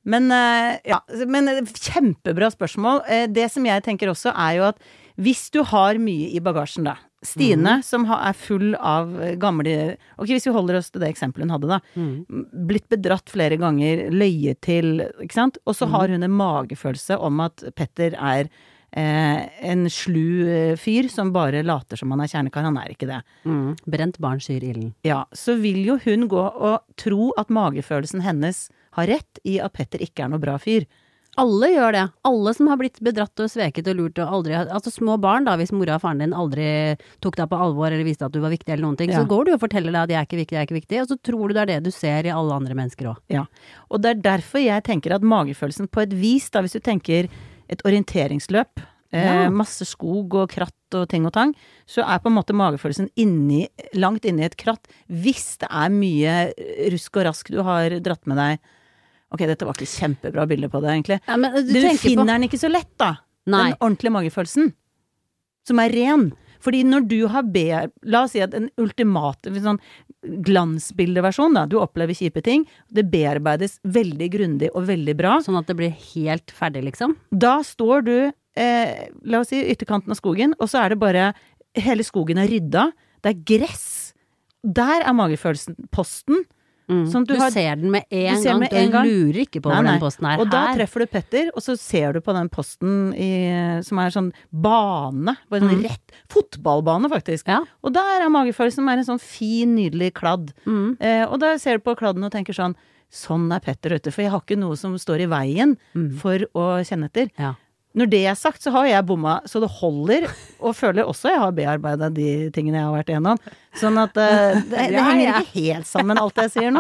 Men kjempebra spørsmål. Det som jeg tenker også jo at hvis du har mye i bagasjen da, Stine som full av gamle, ok, hvis vi holder oss til det eksempelet hun hadde da, blitt bedratt flere ganger, løyet til, ikke sant? Og så har hun en magefølelse om at Petter en slu fyr som bare later som han kjernekar, han ikke det. Brent barn skyr ilden. Ja, så vil jo hun gå og tro at magefølelsen hennes har rett i at Petter ikke noe bra fyr. Alle gjør det. Alle som har blitt bedratt og sveket og lurt og aldri, altså små barn da, hvis mora og faren din aldri tok deg på alvor eller visste at du var viktig eller noen ting, så går du og forteller deg at jeg er ikke viktig, og så tror du det det du ser i alle andre mennesker også. Ja, og det derfor jeg tenker at magefølelsen på et vis da, hvis du tenker et orienteringsløp, masse skog og kratt og ting og tang, så på en måte magefølelsen langt inni et kratt, hvis det mye rusk og rask du har dratt med deg. Ok, dette var ikke kjempebra bilde på det, egentlig. Ja, men du finner den ikke så lett, da. Nei. Den ordentlige magefølelsen. Som ren. Fordi når du har la oss si at en ultimate, sånn glansbildeversjon, da, du opplever kjipe ting, det bearbeides veldig grundig og veldig bra. Sånn at det blir helt ferdig, liksom? Da står du, la oss si, ytterkanten av skogen, og så det bare, hele skogen rydda, det gress. Der magefølelsen, posten, Sånn du ser den med en gang, du lurer ikke på hvor den posten Og da treffer du Petter, og så ser du på den posten som sånn bane, sånn rett fotballbane faktisk. Ja. Og der magefølelsen som en sånn fin, nydelig kladd. Og da ser du på kladden og tenker sånn Petter ute, for jeg har ikke noe som står i veien for å kjenne etter. Ja. Når det sagt, så har jeg bomma, så det holder, og føler også jeg har bearbeidet de tingene jeg har vært igjennom. Sånn at det henger ikke helt sammen alt jeg sier nå.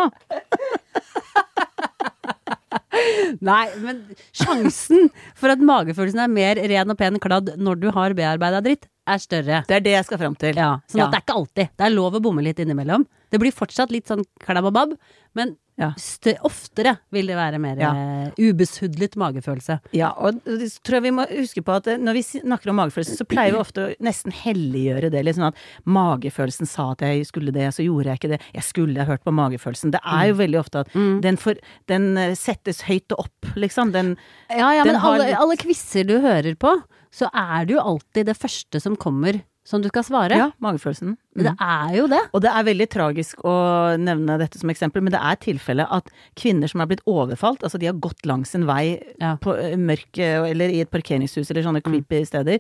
Nei, men sjansen for at magefølelsen mer ren og pen kladd når du har bearbeidet dritt, større. Det det jeg skal frem til. Ja, sånn at det ikke alltid. Det lov å bomme litt innimellom. Det blir fortsatt litt sånn klabbabab, men oftere vil det være mer ubesudlet magefølelse. Ja, og så tror jeg vi må huske på at når vi snakker om magefølelse, så pleier vi ofte å nesten helliggjøre det, litt sånn at magefølelsen sa at jeg skulle det, så gjorde jeg ikke det. Jeg skulle ha hørt på magefølelsen. Det jo veldig ofte at den settes høyt opp, liksom. Men alle quizzer du hører på, så det jo alltid det første som kommer som du skal svare. Ja, magefølelsen. Det jo det. Og det veldig tragisk å nevne dette som eksempel, men det tilfelle at kvinner som blitt overfalt, altså de har gått langs en vei på mørk, eller i et parkeringshus, eller sånne creepy steder,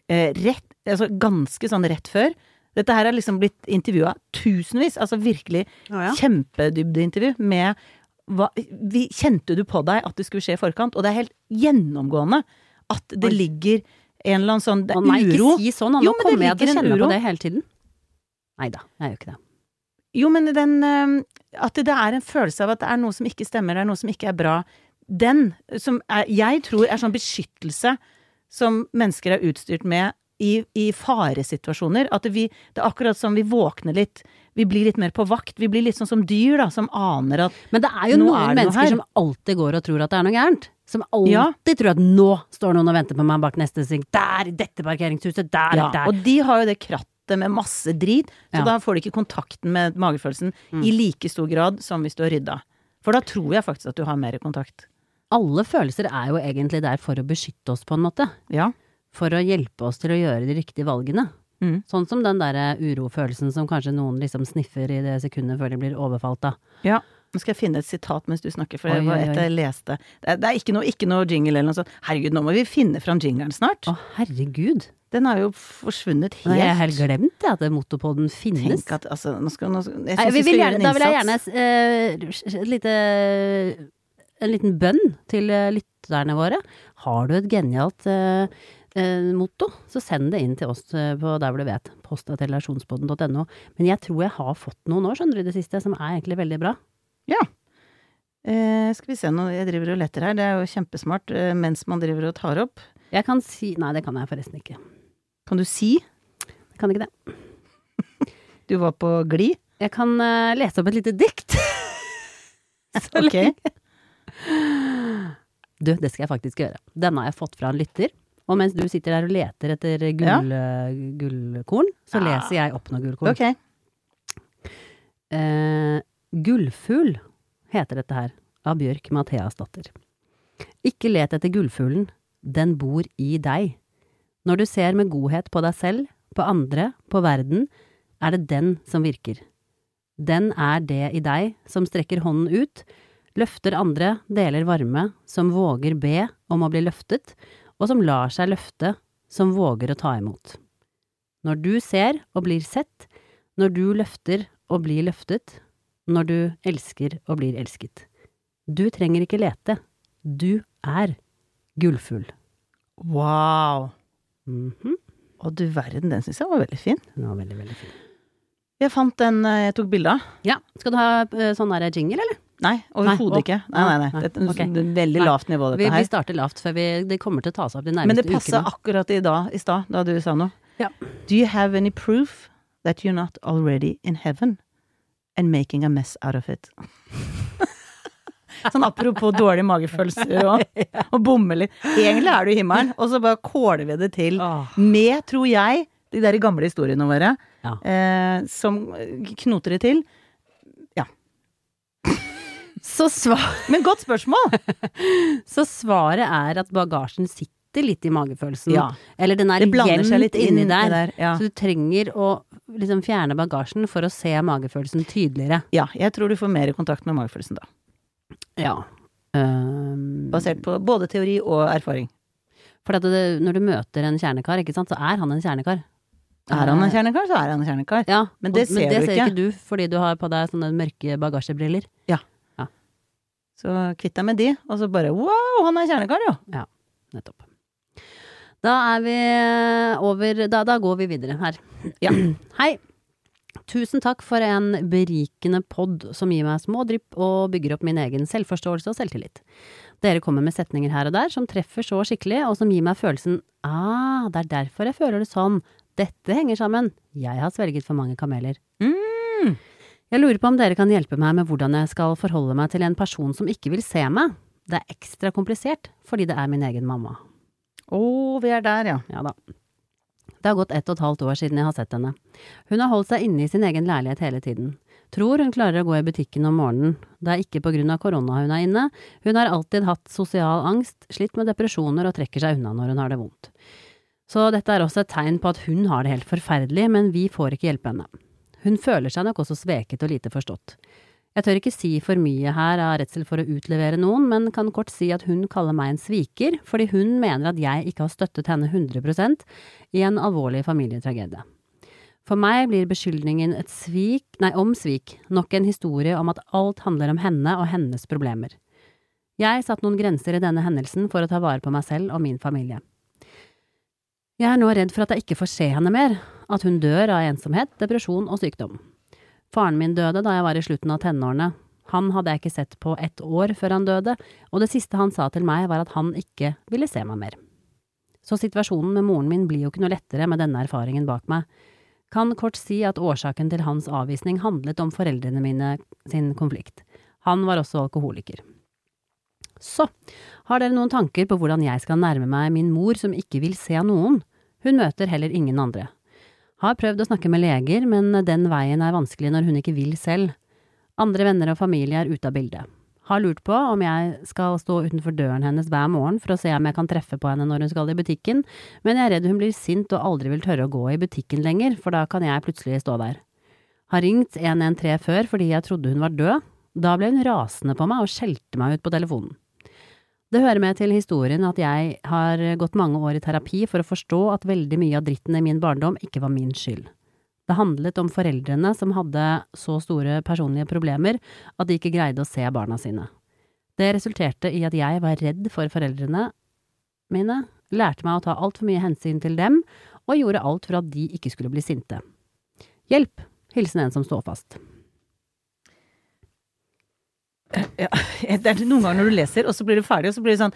ganske sånn rett før. Dette her liksom blitt intervjuet tusenvis, altså virkelig kjempedybde intervju med kjente du på deg at det skulle skje i forkant, og det helt gjennomgående at det ligger en eller annen sånn uro. Nei, ikke si sånn, nå kommer jeg til å kjenne på det hele tiden. Neida, jeg gjør ikke det. Jo, men at det en følelse av at det noe som ikke stemmer, det noe som ikke bra, den som jeg tror sånn beskyttelse som mennesker utstyrt med i faresituasjoner, at det akkurat som vi våkner litt, vi blir litt mer på vakt, vi blir litt sånn som dyr da, som aner at men det jo noen mennesker som alltid går og tror at det noe gærent. Som alltid tror at nå står noen og venter på meg bak neste sving. Der, i dette parkeringshuset, der. Og de har jo det krattet med masse drit, så da får de ikke kontakten med magefølelsen i like stor grad som hvis du har rydda. For da tror jeg faktisk at du har mer kontakt. Alle følelser jo egentlig der for å beskytte oss på en måte. Ja. For å hjelpe oss til å gjøre de riktige valgene. Sånn som den der urofølelsen som kanskje noen liksom sniffer i det sekundet før de blir overfalt da. Ja. Nå skal jeg finne et sitat mens du snakker, for det var jeg leste. Det ikke noe jingle eller noe sånt. Herregud, nå må vi finne fram jinglen snart. Å, herregud. Den har jo forsvunnet helt. Nei, jeg har helt glemt at motopodden finnes. Tenk at, altså, nå skal da vil jeg gjerne en liten bønn til lytterne våre. Har du et genialt motto, så send det inn til oss på der hvor du vet, post@relasjonspodden.no. Men jeg tror jeg har fått noe nå, skjønner du, det siste, som egentlig veldig bra. Ja. Skal vi se nå, jeg driver og letter her, det jo kjempesmart mens man driver og tar opp. Jeg kan si, nei det kan jeg forresten ikke. Kan du si? Jeg kan ikke det. Du var på glid? Jeg kan lese opp et lite dikt. Ok. Du, det skal jeg faktisk gjøre. Denne har jeg fått fra en lytter, og mens du sitter der og leter etter gullkorn, så leser jeg opp noen gullkorn. Ok. Gullfugl heter dette her, av Bjørk Matheasdatter. Ikke let etter gullfuglen, den bor i deg. Når du ser med godhet på deg selv, på andre, på verden, det den som virker. Den det i deg som strekker hånden ut, løfter andre, deler varme, som våger be om å bli løftet, og som lar seg løfte, som våger å ta imot. Når du ser og blir sett, når du løfter og blir løftet, når du elsker og blir elsket. Du trenger ikke lete, du gullfugl. Wow! Og du verden, den synes jeg var veldig fin. Den var veldig, veldig fin. Jeg fant den jeg tok bilde av. Ja, skal du ha sånn der jingle, eller? Nei, overhodet ikke. Nei. Det Okay. Det veldig lavt nivå, dette her. Vi starter lavt, for det kommer til å ta seg opp de nærmeste ukene. Men det passet akkurat i stad, da du sa noe. Ja. Do you have any proof that you're not already in heaven and making a mess out of it? Sånn apropos dårlige magefølelser og bomme litt. Egentlig du i himmelen, og så bare kåler vi det til med, tror jeg, de der gamle historiene våre, som knoter det til. Ja. Men godt spørsmål! Så svaret at bagasjen sitter litt i magefølelsen. Ja. Eller den det blander seg litt inni der. Ja. Så du trenger å liksom fjerne bagasjen for å se magefølelsen tydeligere. Ja, jeg tror du får mer kontakt med magefølelsen da. Ja. Basert på både teori og erfaring. For når du møter en kjernekar, ikke sant, så han en kjernekar. Han en kjernekar, så han en kjernekar. Ja, men det ser du ikke. Du, fordi du har på deg sånne mørke bagasjebriller. Ja. Så kvitt deg med de, og så bare, wow, han en kjernekar, jo. Ja, nettopp. Da vi over, da går vi videre her. Ja. Hei. Tusen takk for en berikende podd som gir meg små drypp og bygger opp min egen selvforståelse og selvtillit. Dere kommer med setninger her og der som treffer så skikkelig, og som gir meg følelsen, det derfor jeg føler det sånn. Dette henger sammen. Jeg har svelget for mange kameler. Jeg lurer på om dere kan hjelpe meg med hvordan jeg skal forholde meg til en person som ikke vil se meg. Det ekstra komplisert, fordi det min egen mamma. Vi der, ja. Ja da. Det har gått 1,5 år siden jeg har sett henne. Hun har holdt seg inne i sin egen leilighet hele tiden. Tror hun klarer å gå i butikken om morgenen. Det ikke på grunn av korona hun inne. Hun har alltid hatt sosial angst, slitt med depresjoner og trekker seg unna når hun har det vondt. Så dette også et tegn på at hun har det helt forferdelig, men vi får ikke hjelpe henne. Hun føler seg nok også sveket og lite forstått. Jeg tør ikke si for mye her av redsel for å utlevere noen, men kan kort si at hun kaller meg en sviker, fordi hun mener at jeg ikke har støttet henne 100% i en alvorlig familietragedie. For meg blir beskyldningen om svik nok en historie om at alt handler om henne og hennes problemer. Jeg satt noen grenser i denne hendelsen for å ta vare på meg selv og min familie. Jeg nå redd for at jeg ikke får se henne mer, at hun dør av ensomhet, depresjon og sykdom. Faren min døde da jeg var i slutten av tenårene. Han hadde jeg ikke sett på 1 år før han døde, og det siste han sa til meg var at han ikke ville se meg mer. Så situasjonen med moren min blir jo ikke noe lettere med denne erfaringen bak meg. Kan kort si at årsaken til hans avvisning handlet om foreldrene mine sin konflikt. Han var også alkoholiker. Så, har dere noen tanker på hvordan jeg skal nærme meg min mor som ikke vil se noen? Hun møter heller ingen andre. Har prøvd å snakke med leger, men den veien vanskelig når hun ikke vil selv. Andre venner og familie ute av bildet. Har lurt på om jeg skal stå utenfor døren hennes hver morgen for å se om jeg kan treffe på henne når hun skal i butikken, men jeg redd hun blir sint og aldri vil tørre å gå i butikken lenger, for da kan jeg plutselig stå der. Har ringt 113 før fordi jeg trodde hun var død. Da ble hun rasende på meg og skjelte meg ut på telefonen. Det hører med til historien at jeg har gått mange år i terapi for å forstå at veldig mye av dritten i min barndom ikke var min skyld. Det handlet om foreldrene som hadde så store personlige problemer at de ikke greide å se barna sine. Det resulterte i at jeg var redd for foreldrene mine, lærte meg å ta alt for mye hensyn til dem, og gjorde alt for at de ikke skulle bli sinte. Hjelp! Hilsen en som står fast. Ja, det noen ganger når du leser, og så blir du ferdig, og så blir det sånn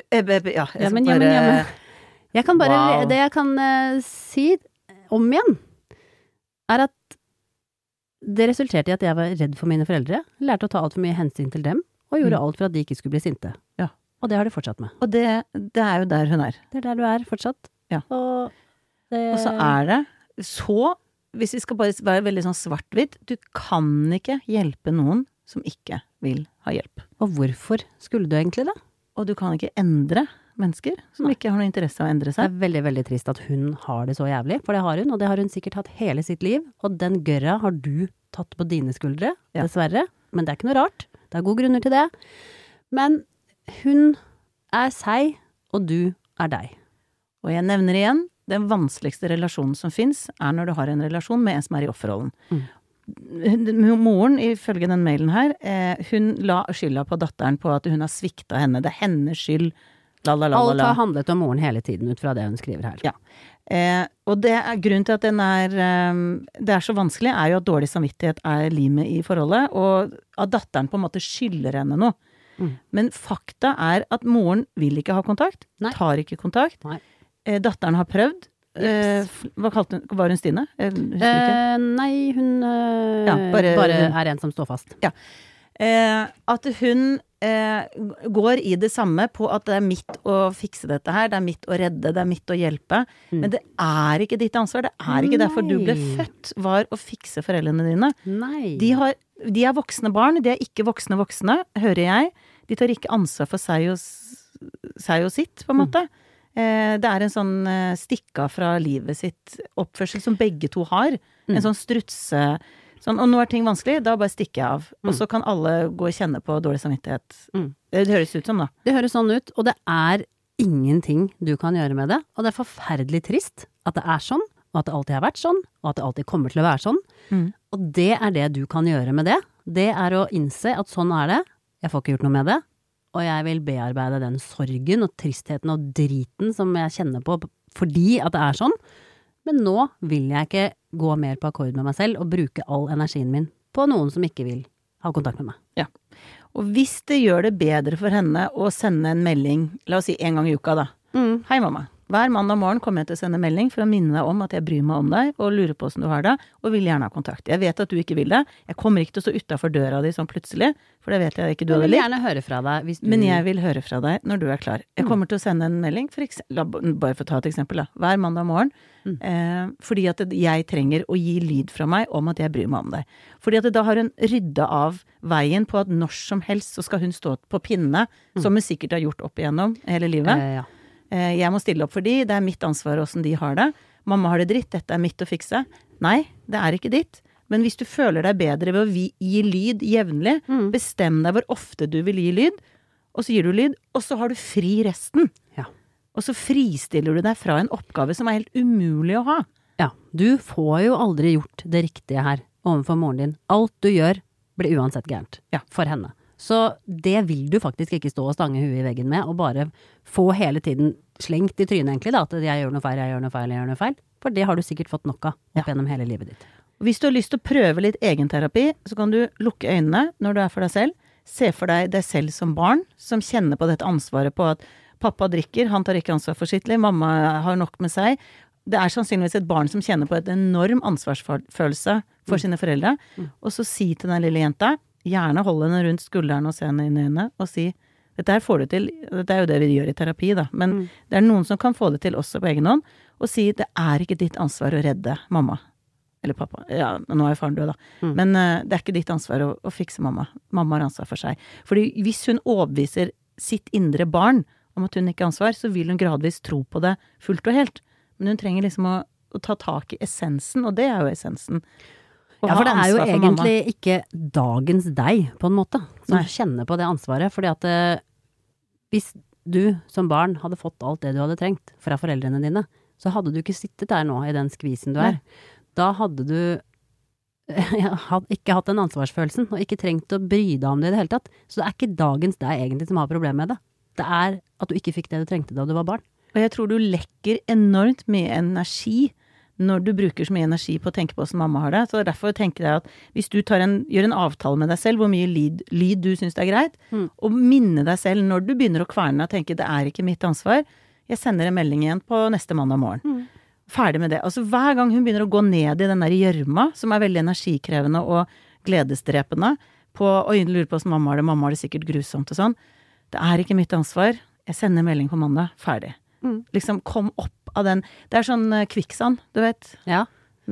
Jeg kan bare wow. Det jeg kan si om igjen at det resulterte i at jeg var redd for mine foreldre, lærte å ta alt for mye hensyn til dem, og gjorde alt for at de ikke skulle bli sinte. Ja. Og det har de fortsatt med. Og det jo der hun er. Det der du fortsatt. Ja. Og så det så, hvis vi skal bare være veldig sånn svart-hvitt, du kan ikke hjelpe noen som ikke vil ha hjelp. Og hvorfor skulle du egentlig det? og du kan ikke endre mennesker som ikke har noe interesse av å endre Det seg. er veldig, veldig trist at hun har det så jævlig, for det har hun, og det har hun sikkert hatt hele sitt liv, og den gørra har du tatt på dine skuldre, dessverre, men det er ikke noe rart, det er gode grunner til det. Men hun er seg, og du er deg. Og jeg nevner igjen, den vanskeligste relasjonen som finnes, er når du har en relasjon med en som er i offerrollen. Moren, ifølge den mailen her, hun la skylda på datteren på at hun har sviktet henne. Det er hennes skyld. Alt har handlet om moren hele tiden ut fra det hun skriver her. Ja. Og det er grunnen til at det er så vanskelig, er jo at dårlig samvittighet er limet i forholdet, og at datteren på en måte skylder henne noe. Men fakta er at moren vil ikke ha kontakt, tar ikke kontakt. Datteren har prøvd. Hva kalte hun? Var hun Stine? Nei, hun bare er en som står fast. Ja. At hun går i det samme på at det er mitt å fikse dette her, det er mitt å redde, det er mitt å hjelpe, men det er ikke ditt ansvar, det er ikke derfor du ble født, var å fikse foreldrene dine. Nei. De er voksne barn, de er ikke voksne, hører jeg. De tar ikke ansvar for seg og sitt, på en måte. Det er en sånn stikka fra livet sitt oppførsel som begge to har. En sånn strutse. Sånn, og nå er ting vanskelig, da bare stikker jeg av. Og så kan alle gå og kjenne på dårlig samvittighet. Det høres ut som da. Det høres sånn ut, og det er ingenting du kan gjøre med det. Og det er forferdelig trist at det er sånn, og at det alltid har vært sånn, og at det alltid kommer til å være sånn. Og det er det du kan gjøre med det. Det er å innse at sånn er det. Jeg får ikke gjort noe med det. Og jeg vil bearbeide den sorgen og tristheten og driten som jeg kjenner på fordi at det er sånn. Men nå vil jeg ikke gå mer på akkord med meg selv og bruke all energien min på noen som ikke vil ha kontakt med meg. Ja. Og hvis det gjør det bedre for henne å sende en melding, la oss si en gang i uka da. Hei mamma, hver mandag morgen kommer jeg til å sende melding for å minne deg om at jeg bryr meg om deg og lurer på hvordan du har det, og vil gjerne ha kontakt. Jeg vet at du ikke vil det. Jeg kommer ikke til å stå utenfor døra di sånn plutselig, for det vet jeg ikke du hadde likt. Jeg vil gjerne høre fra deg hvis du... Men jeg vil høre fra deg når du er klar. Jeg kommer til å sende en melding, bare for å ta et eksempel da, hver mandag morgen, fordi at jeg trenger å gi lyd fra meg om at jeg bryr meg om deg. Fordi at da har hun ryddet av veien på at når som helst så skal hun stå på pinne, som hun sikkert har gjort opp igjennom hele livet. Jeg må stille opp for de, det er mitt ansvar hvordan de har det. Mamma har det dritt, dette er mitt å fikse. Nei, det er ikke ditt. Men hvis du føler deg bedre ved å gi lyd jevnlig, bestem deg hvor ofte du vil gi lyd, og så gir du lyd, og så har du fri resten. Ja. Og så fristiller du deg fra en oppgave som er helt umulig å ha. Ja, du får jo aldri gjort det riktige her overfor moren din. Alt du gjør blir uansett gærent for henne. Så det vil du faktisk ikke stå og stange huet i veggen med, og bare få hele tiden slengt i trynet egentlig da, at jeg gjør noe feil. For det har du sikkert fått nok av opp gjennom hele livet ditt. Hvis du har lyst til å prøve litt egenterapi, så kan du lukke øynene når du er for deg selv. Se for deg selv som barn, som kjenner på dette ansvaret på at pappa drikker, han tar ikke ansvar for sitt liv, mamma har nok med seg. Det er sannsynligvis et barn som kjenner på et enorm ansvarsfølelse for sine foreldre. Og så si til den lille jenta, gjerne holde henne rundt skulderen og se henne inn i øynene, og si, dette her får du til, dette er jo det vi gjør i terapi da, men det er noen som kan få det til også på egen hånd, og si, det er ikke ditt ansvar å redde mamma, eller pappa, ja, nå er jo faren død da, men det er ikke ditt ansvar å fikse mamma. Mamma har ansvar for seg. Fordi hvis hun overbeviser sitt indre barn om at hun ikke har ansvar, så vil hun gradvis tro på det fullt og helt. Men hun trenger liksom å ta tak i essensen, og det er jo essensen. Ja, for det er jo egentlig ikke dagens deg, på en måte, som kjenner på det ansvaret. Fordi at hvis du som barn hadde fått alt det du hadde trengt fra foreldrene dine, så hadde du ikke sittet der nå i den skvisen du er. Da hadde du ikke hatt den ansvarsfølelsen, og ikke trengt å bry deg om det i det hele tatt. Så det er ikke dagens deg egentlig som har problem med det. Det er at du ikke fikk det du trengte da du var barn. Og jeg tror du lekker enormt mye energi når du bruker så mye energi på å tenke på hvordan mamma har det. Så derfor tenker jeg at hvis du gjør en avtale med deg selv, hvor mye lyd du synes det er greit, og minne deg selv når du begynner å kverne og tenke, det er ikke mitt ansvar, jeg sender en melding igjen på neste mandag morgen. Ferdig med det. Altså hver gang hun begynner å gå ned i den der gjørma, som er veldig energikrevende og gledesdrepende, og lurer på hvordan mamma har det sikkert grusomt og sånn, det er ikke mitt ansvar, jeg sender en melding på mandag, ferdig. Liksom kom opp av den, det er sånn kvikksand, du vet. Ja,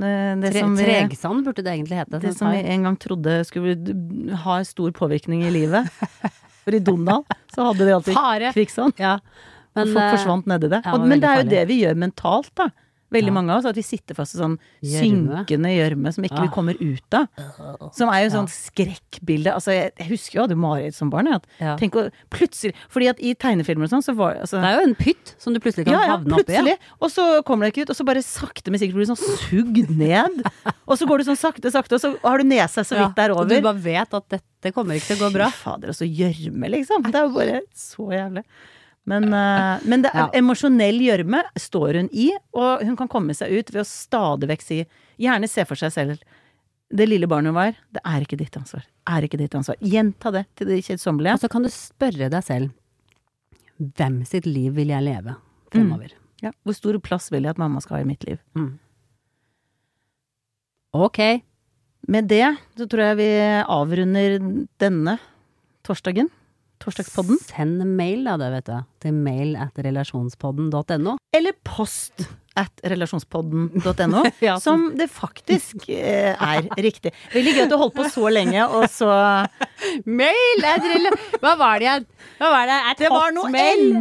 tregsand burde det egentlig hete. Det som vi en gang trodde skulle ha stor påvirkning i livet. For i Donald så hadde de alltid Fare. kvikksand. Ja. Og folk forsvant ned i det. ja, det var Men det er jo veldig det vi gjør mentalt, da. Veldig Ja. mange av oss, at vi sitter fast i sånn Gjørme. synkende gjørme som ikke vi kommer ut av. Som er jo sånn skrekkbilde. Altså, jeg husker jo jeg hadde mareritt som barn. At, Ja. tenk å plutselig Fordi at i tegnefilmer og sånn, så var altså, Det er jo en pytt som du plutselig kan havne oppi. plutselig. Og så kommer det ikke ut, og så bare sakte, men sikkert blir det sånn sugd ned. Og så går det sånn sakte, og så har du nesa så vidt der Og over. du bare vet at dette kommer ikke til å gå bra. Fy fader, og så gjørme, liksom. Det er jo bare så jævlig. Men det er emosjonell gjørme står hun i, og hun kan komme seg ut ved å stadig vekk si, gjerne se for seg selv, det lille barnet hun var, det er ikke ditt ansvar. Er ikke ditt ansvar. Gjenta det til det kjedsommelige. Og så kan du spørre deg selv, hvem sitt liv vil jeg leve fremover? Ja, hvor stor plass vil jeg at mamma skal ha i mitt liv? Ok. Med det, så tror jeg vi avrunder denne torsdagspodden. Send mail da, det vet du, til mail@relasjonspodden.no. Eller post @relasjonspodden.no, Ja. som det faktisk er riktig. Veldig gøy at du holdt på så lenge, og så Mail Hva var det igjen? Det var noe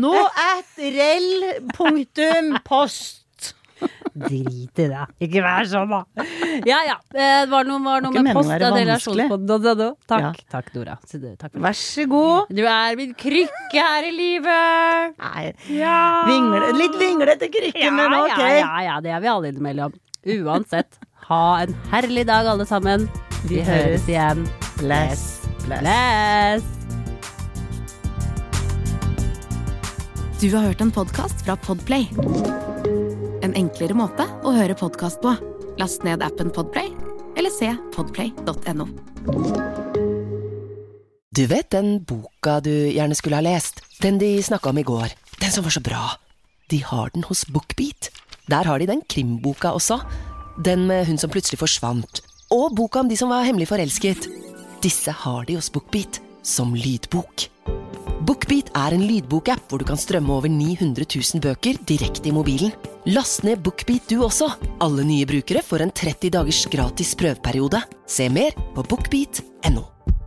no@rel.post. Drit i det. Ikke vær sånn, da. Ja. Det var noe med meningen å post være vanskelig. relasjonspodden.no. Takk. Ja. Takk, Dora. Takk for det. Vær så god. Du er min krykke her i livet. Nei, Ja. litt vinglete krykke, men ok. Ja, det er vi alle innimellom. Uansett, ha en herlig dag alle sammen. Vi høres igjen. Bless. Bless. Du har hørt en podcast fra Podplay. En enklere måte å høre podcast på. Last ned appen Podplay, eller se podplay.no. Du vet den boka du gjerne skulle ha lest? Den de snakket om i går. Den som var så bra. De har den hos BookBeat. Der har de den krimboka også. Den med hun som plutselig forsvant. Og boka om de som var hemmelig forelsket. Disse har de hos BookBeat som lydbok. BookBeat er en lydbokapp hvor du kan strømme over 900 000 bøker direkte i mobilen. Last ned BookBeat du også. Alle nye brukere får en 30 dagers gratis prøveperiode. Se mer på bookbeat.no.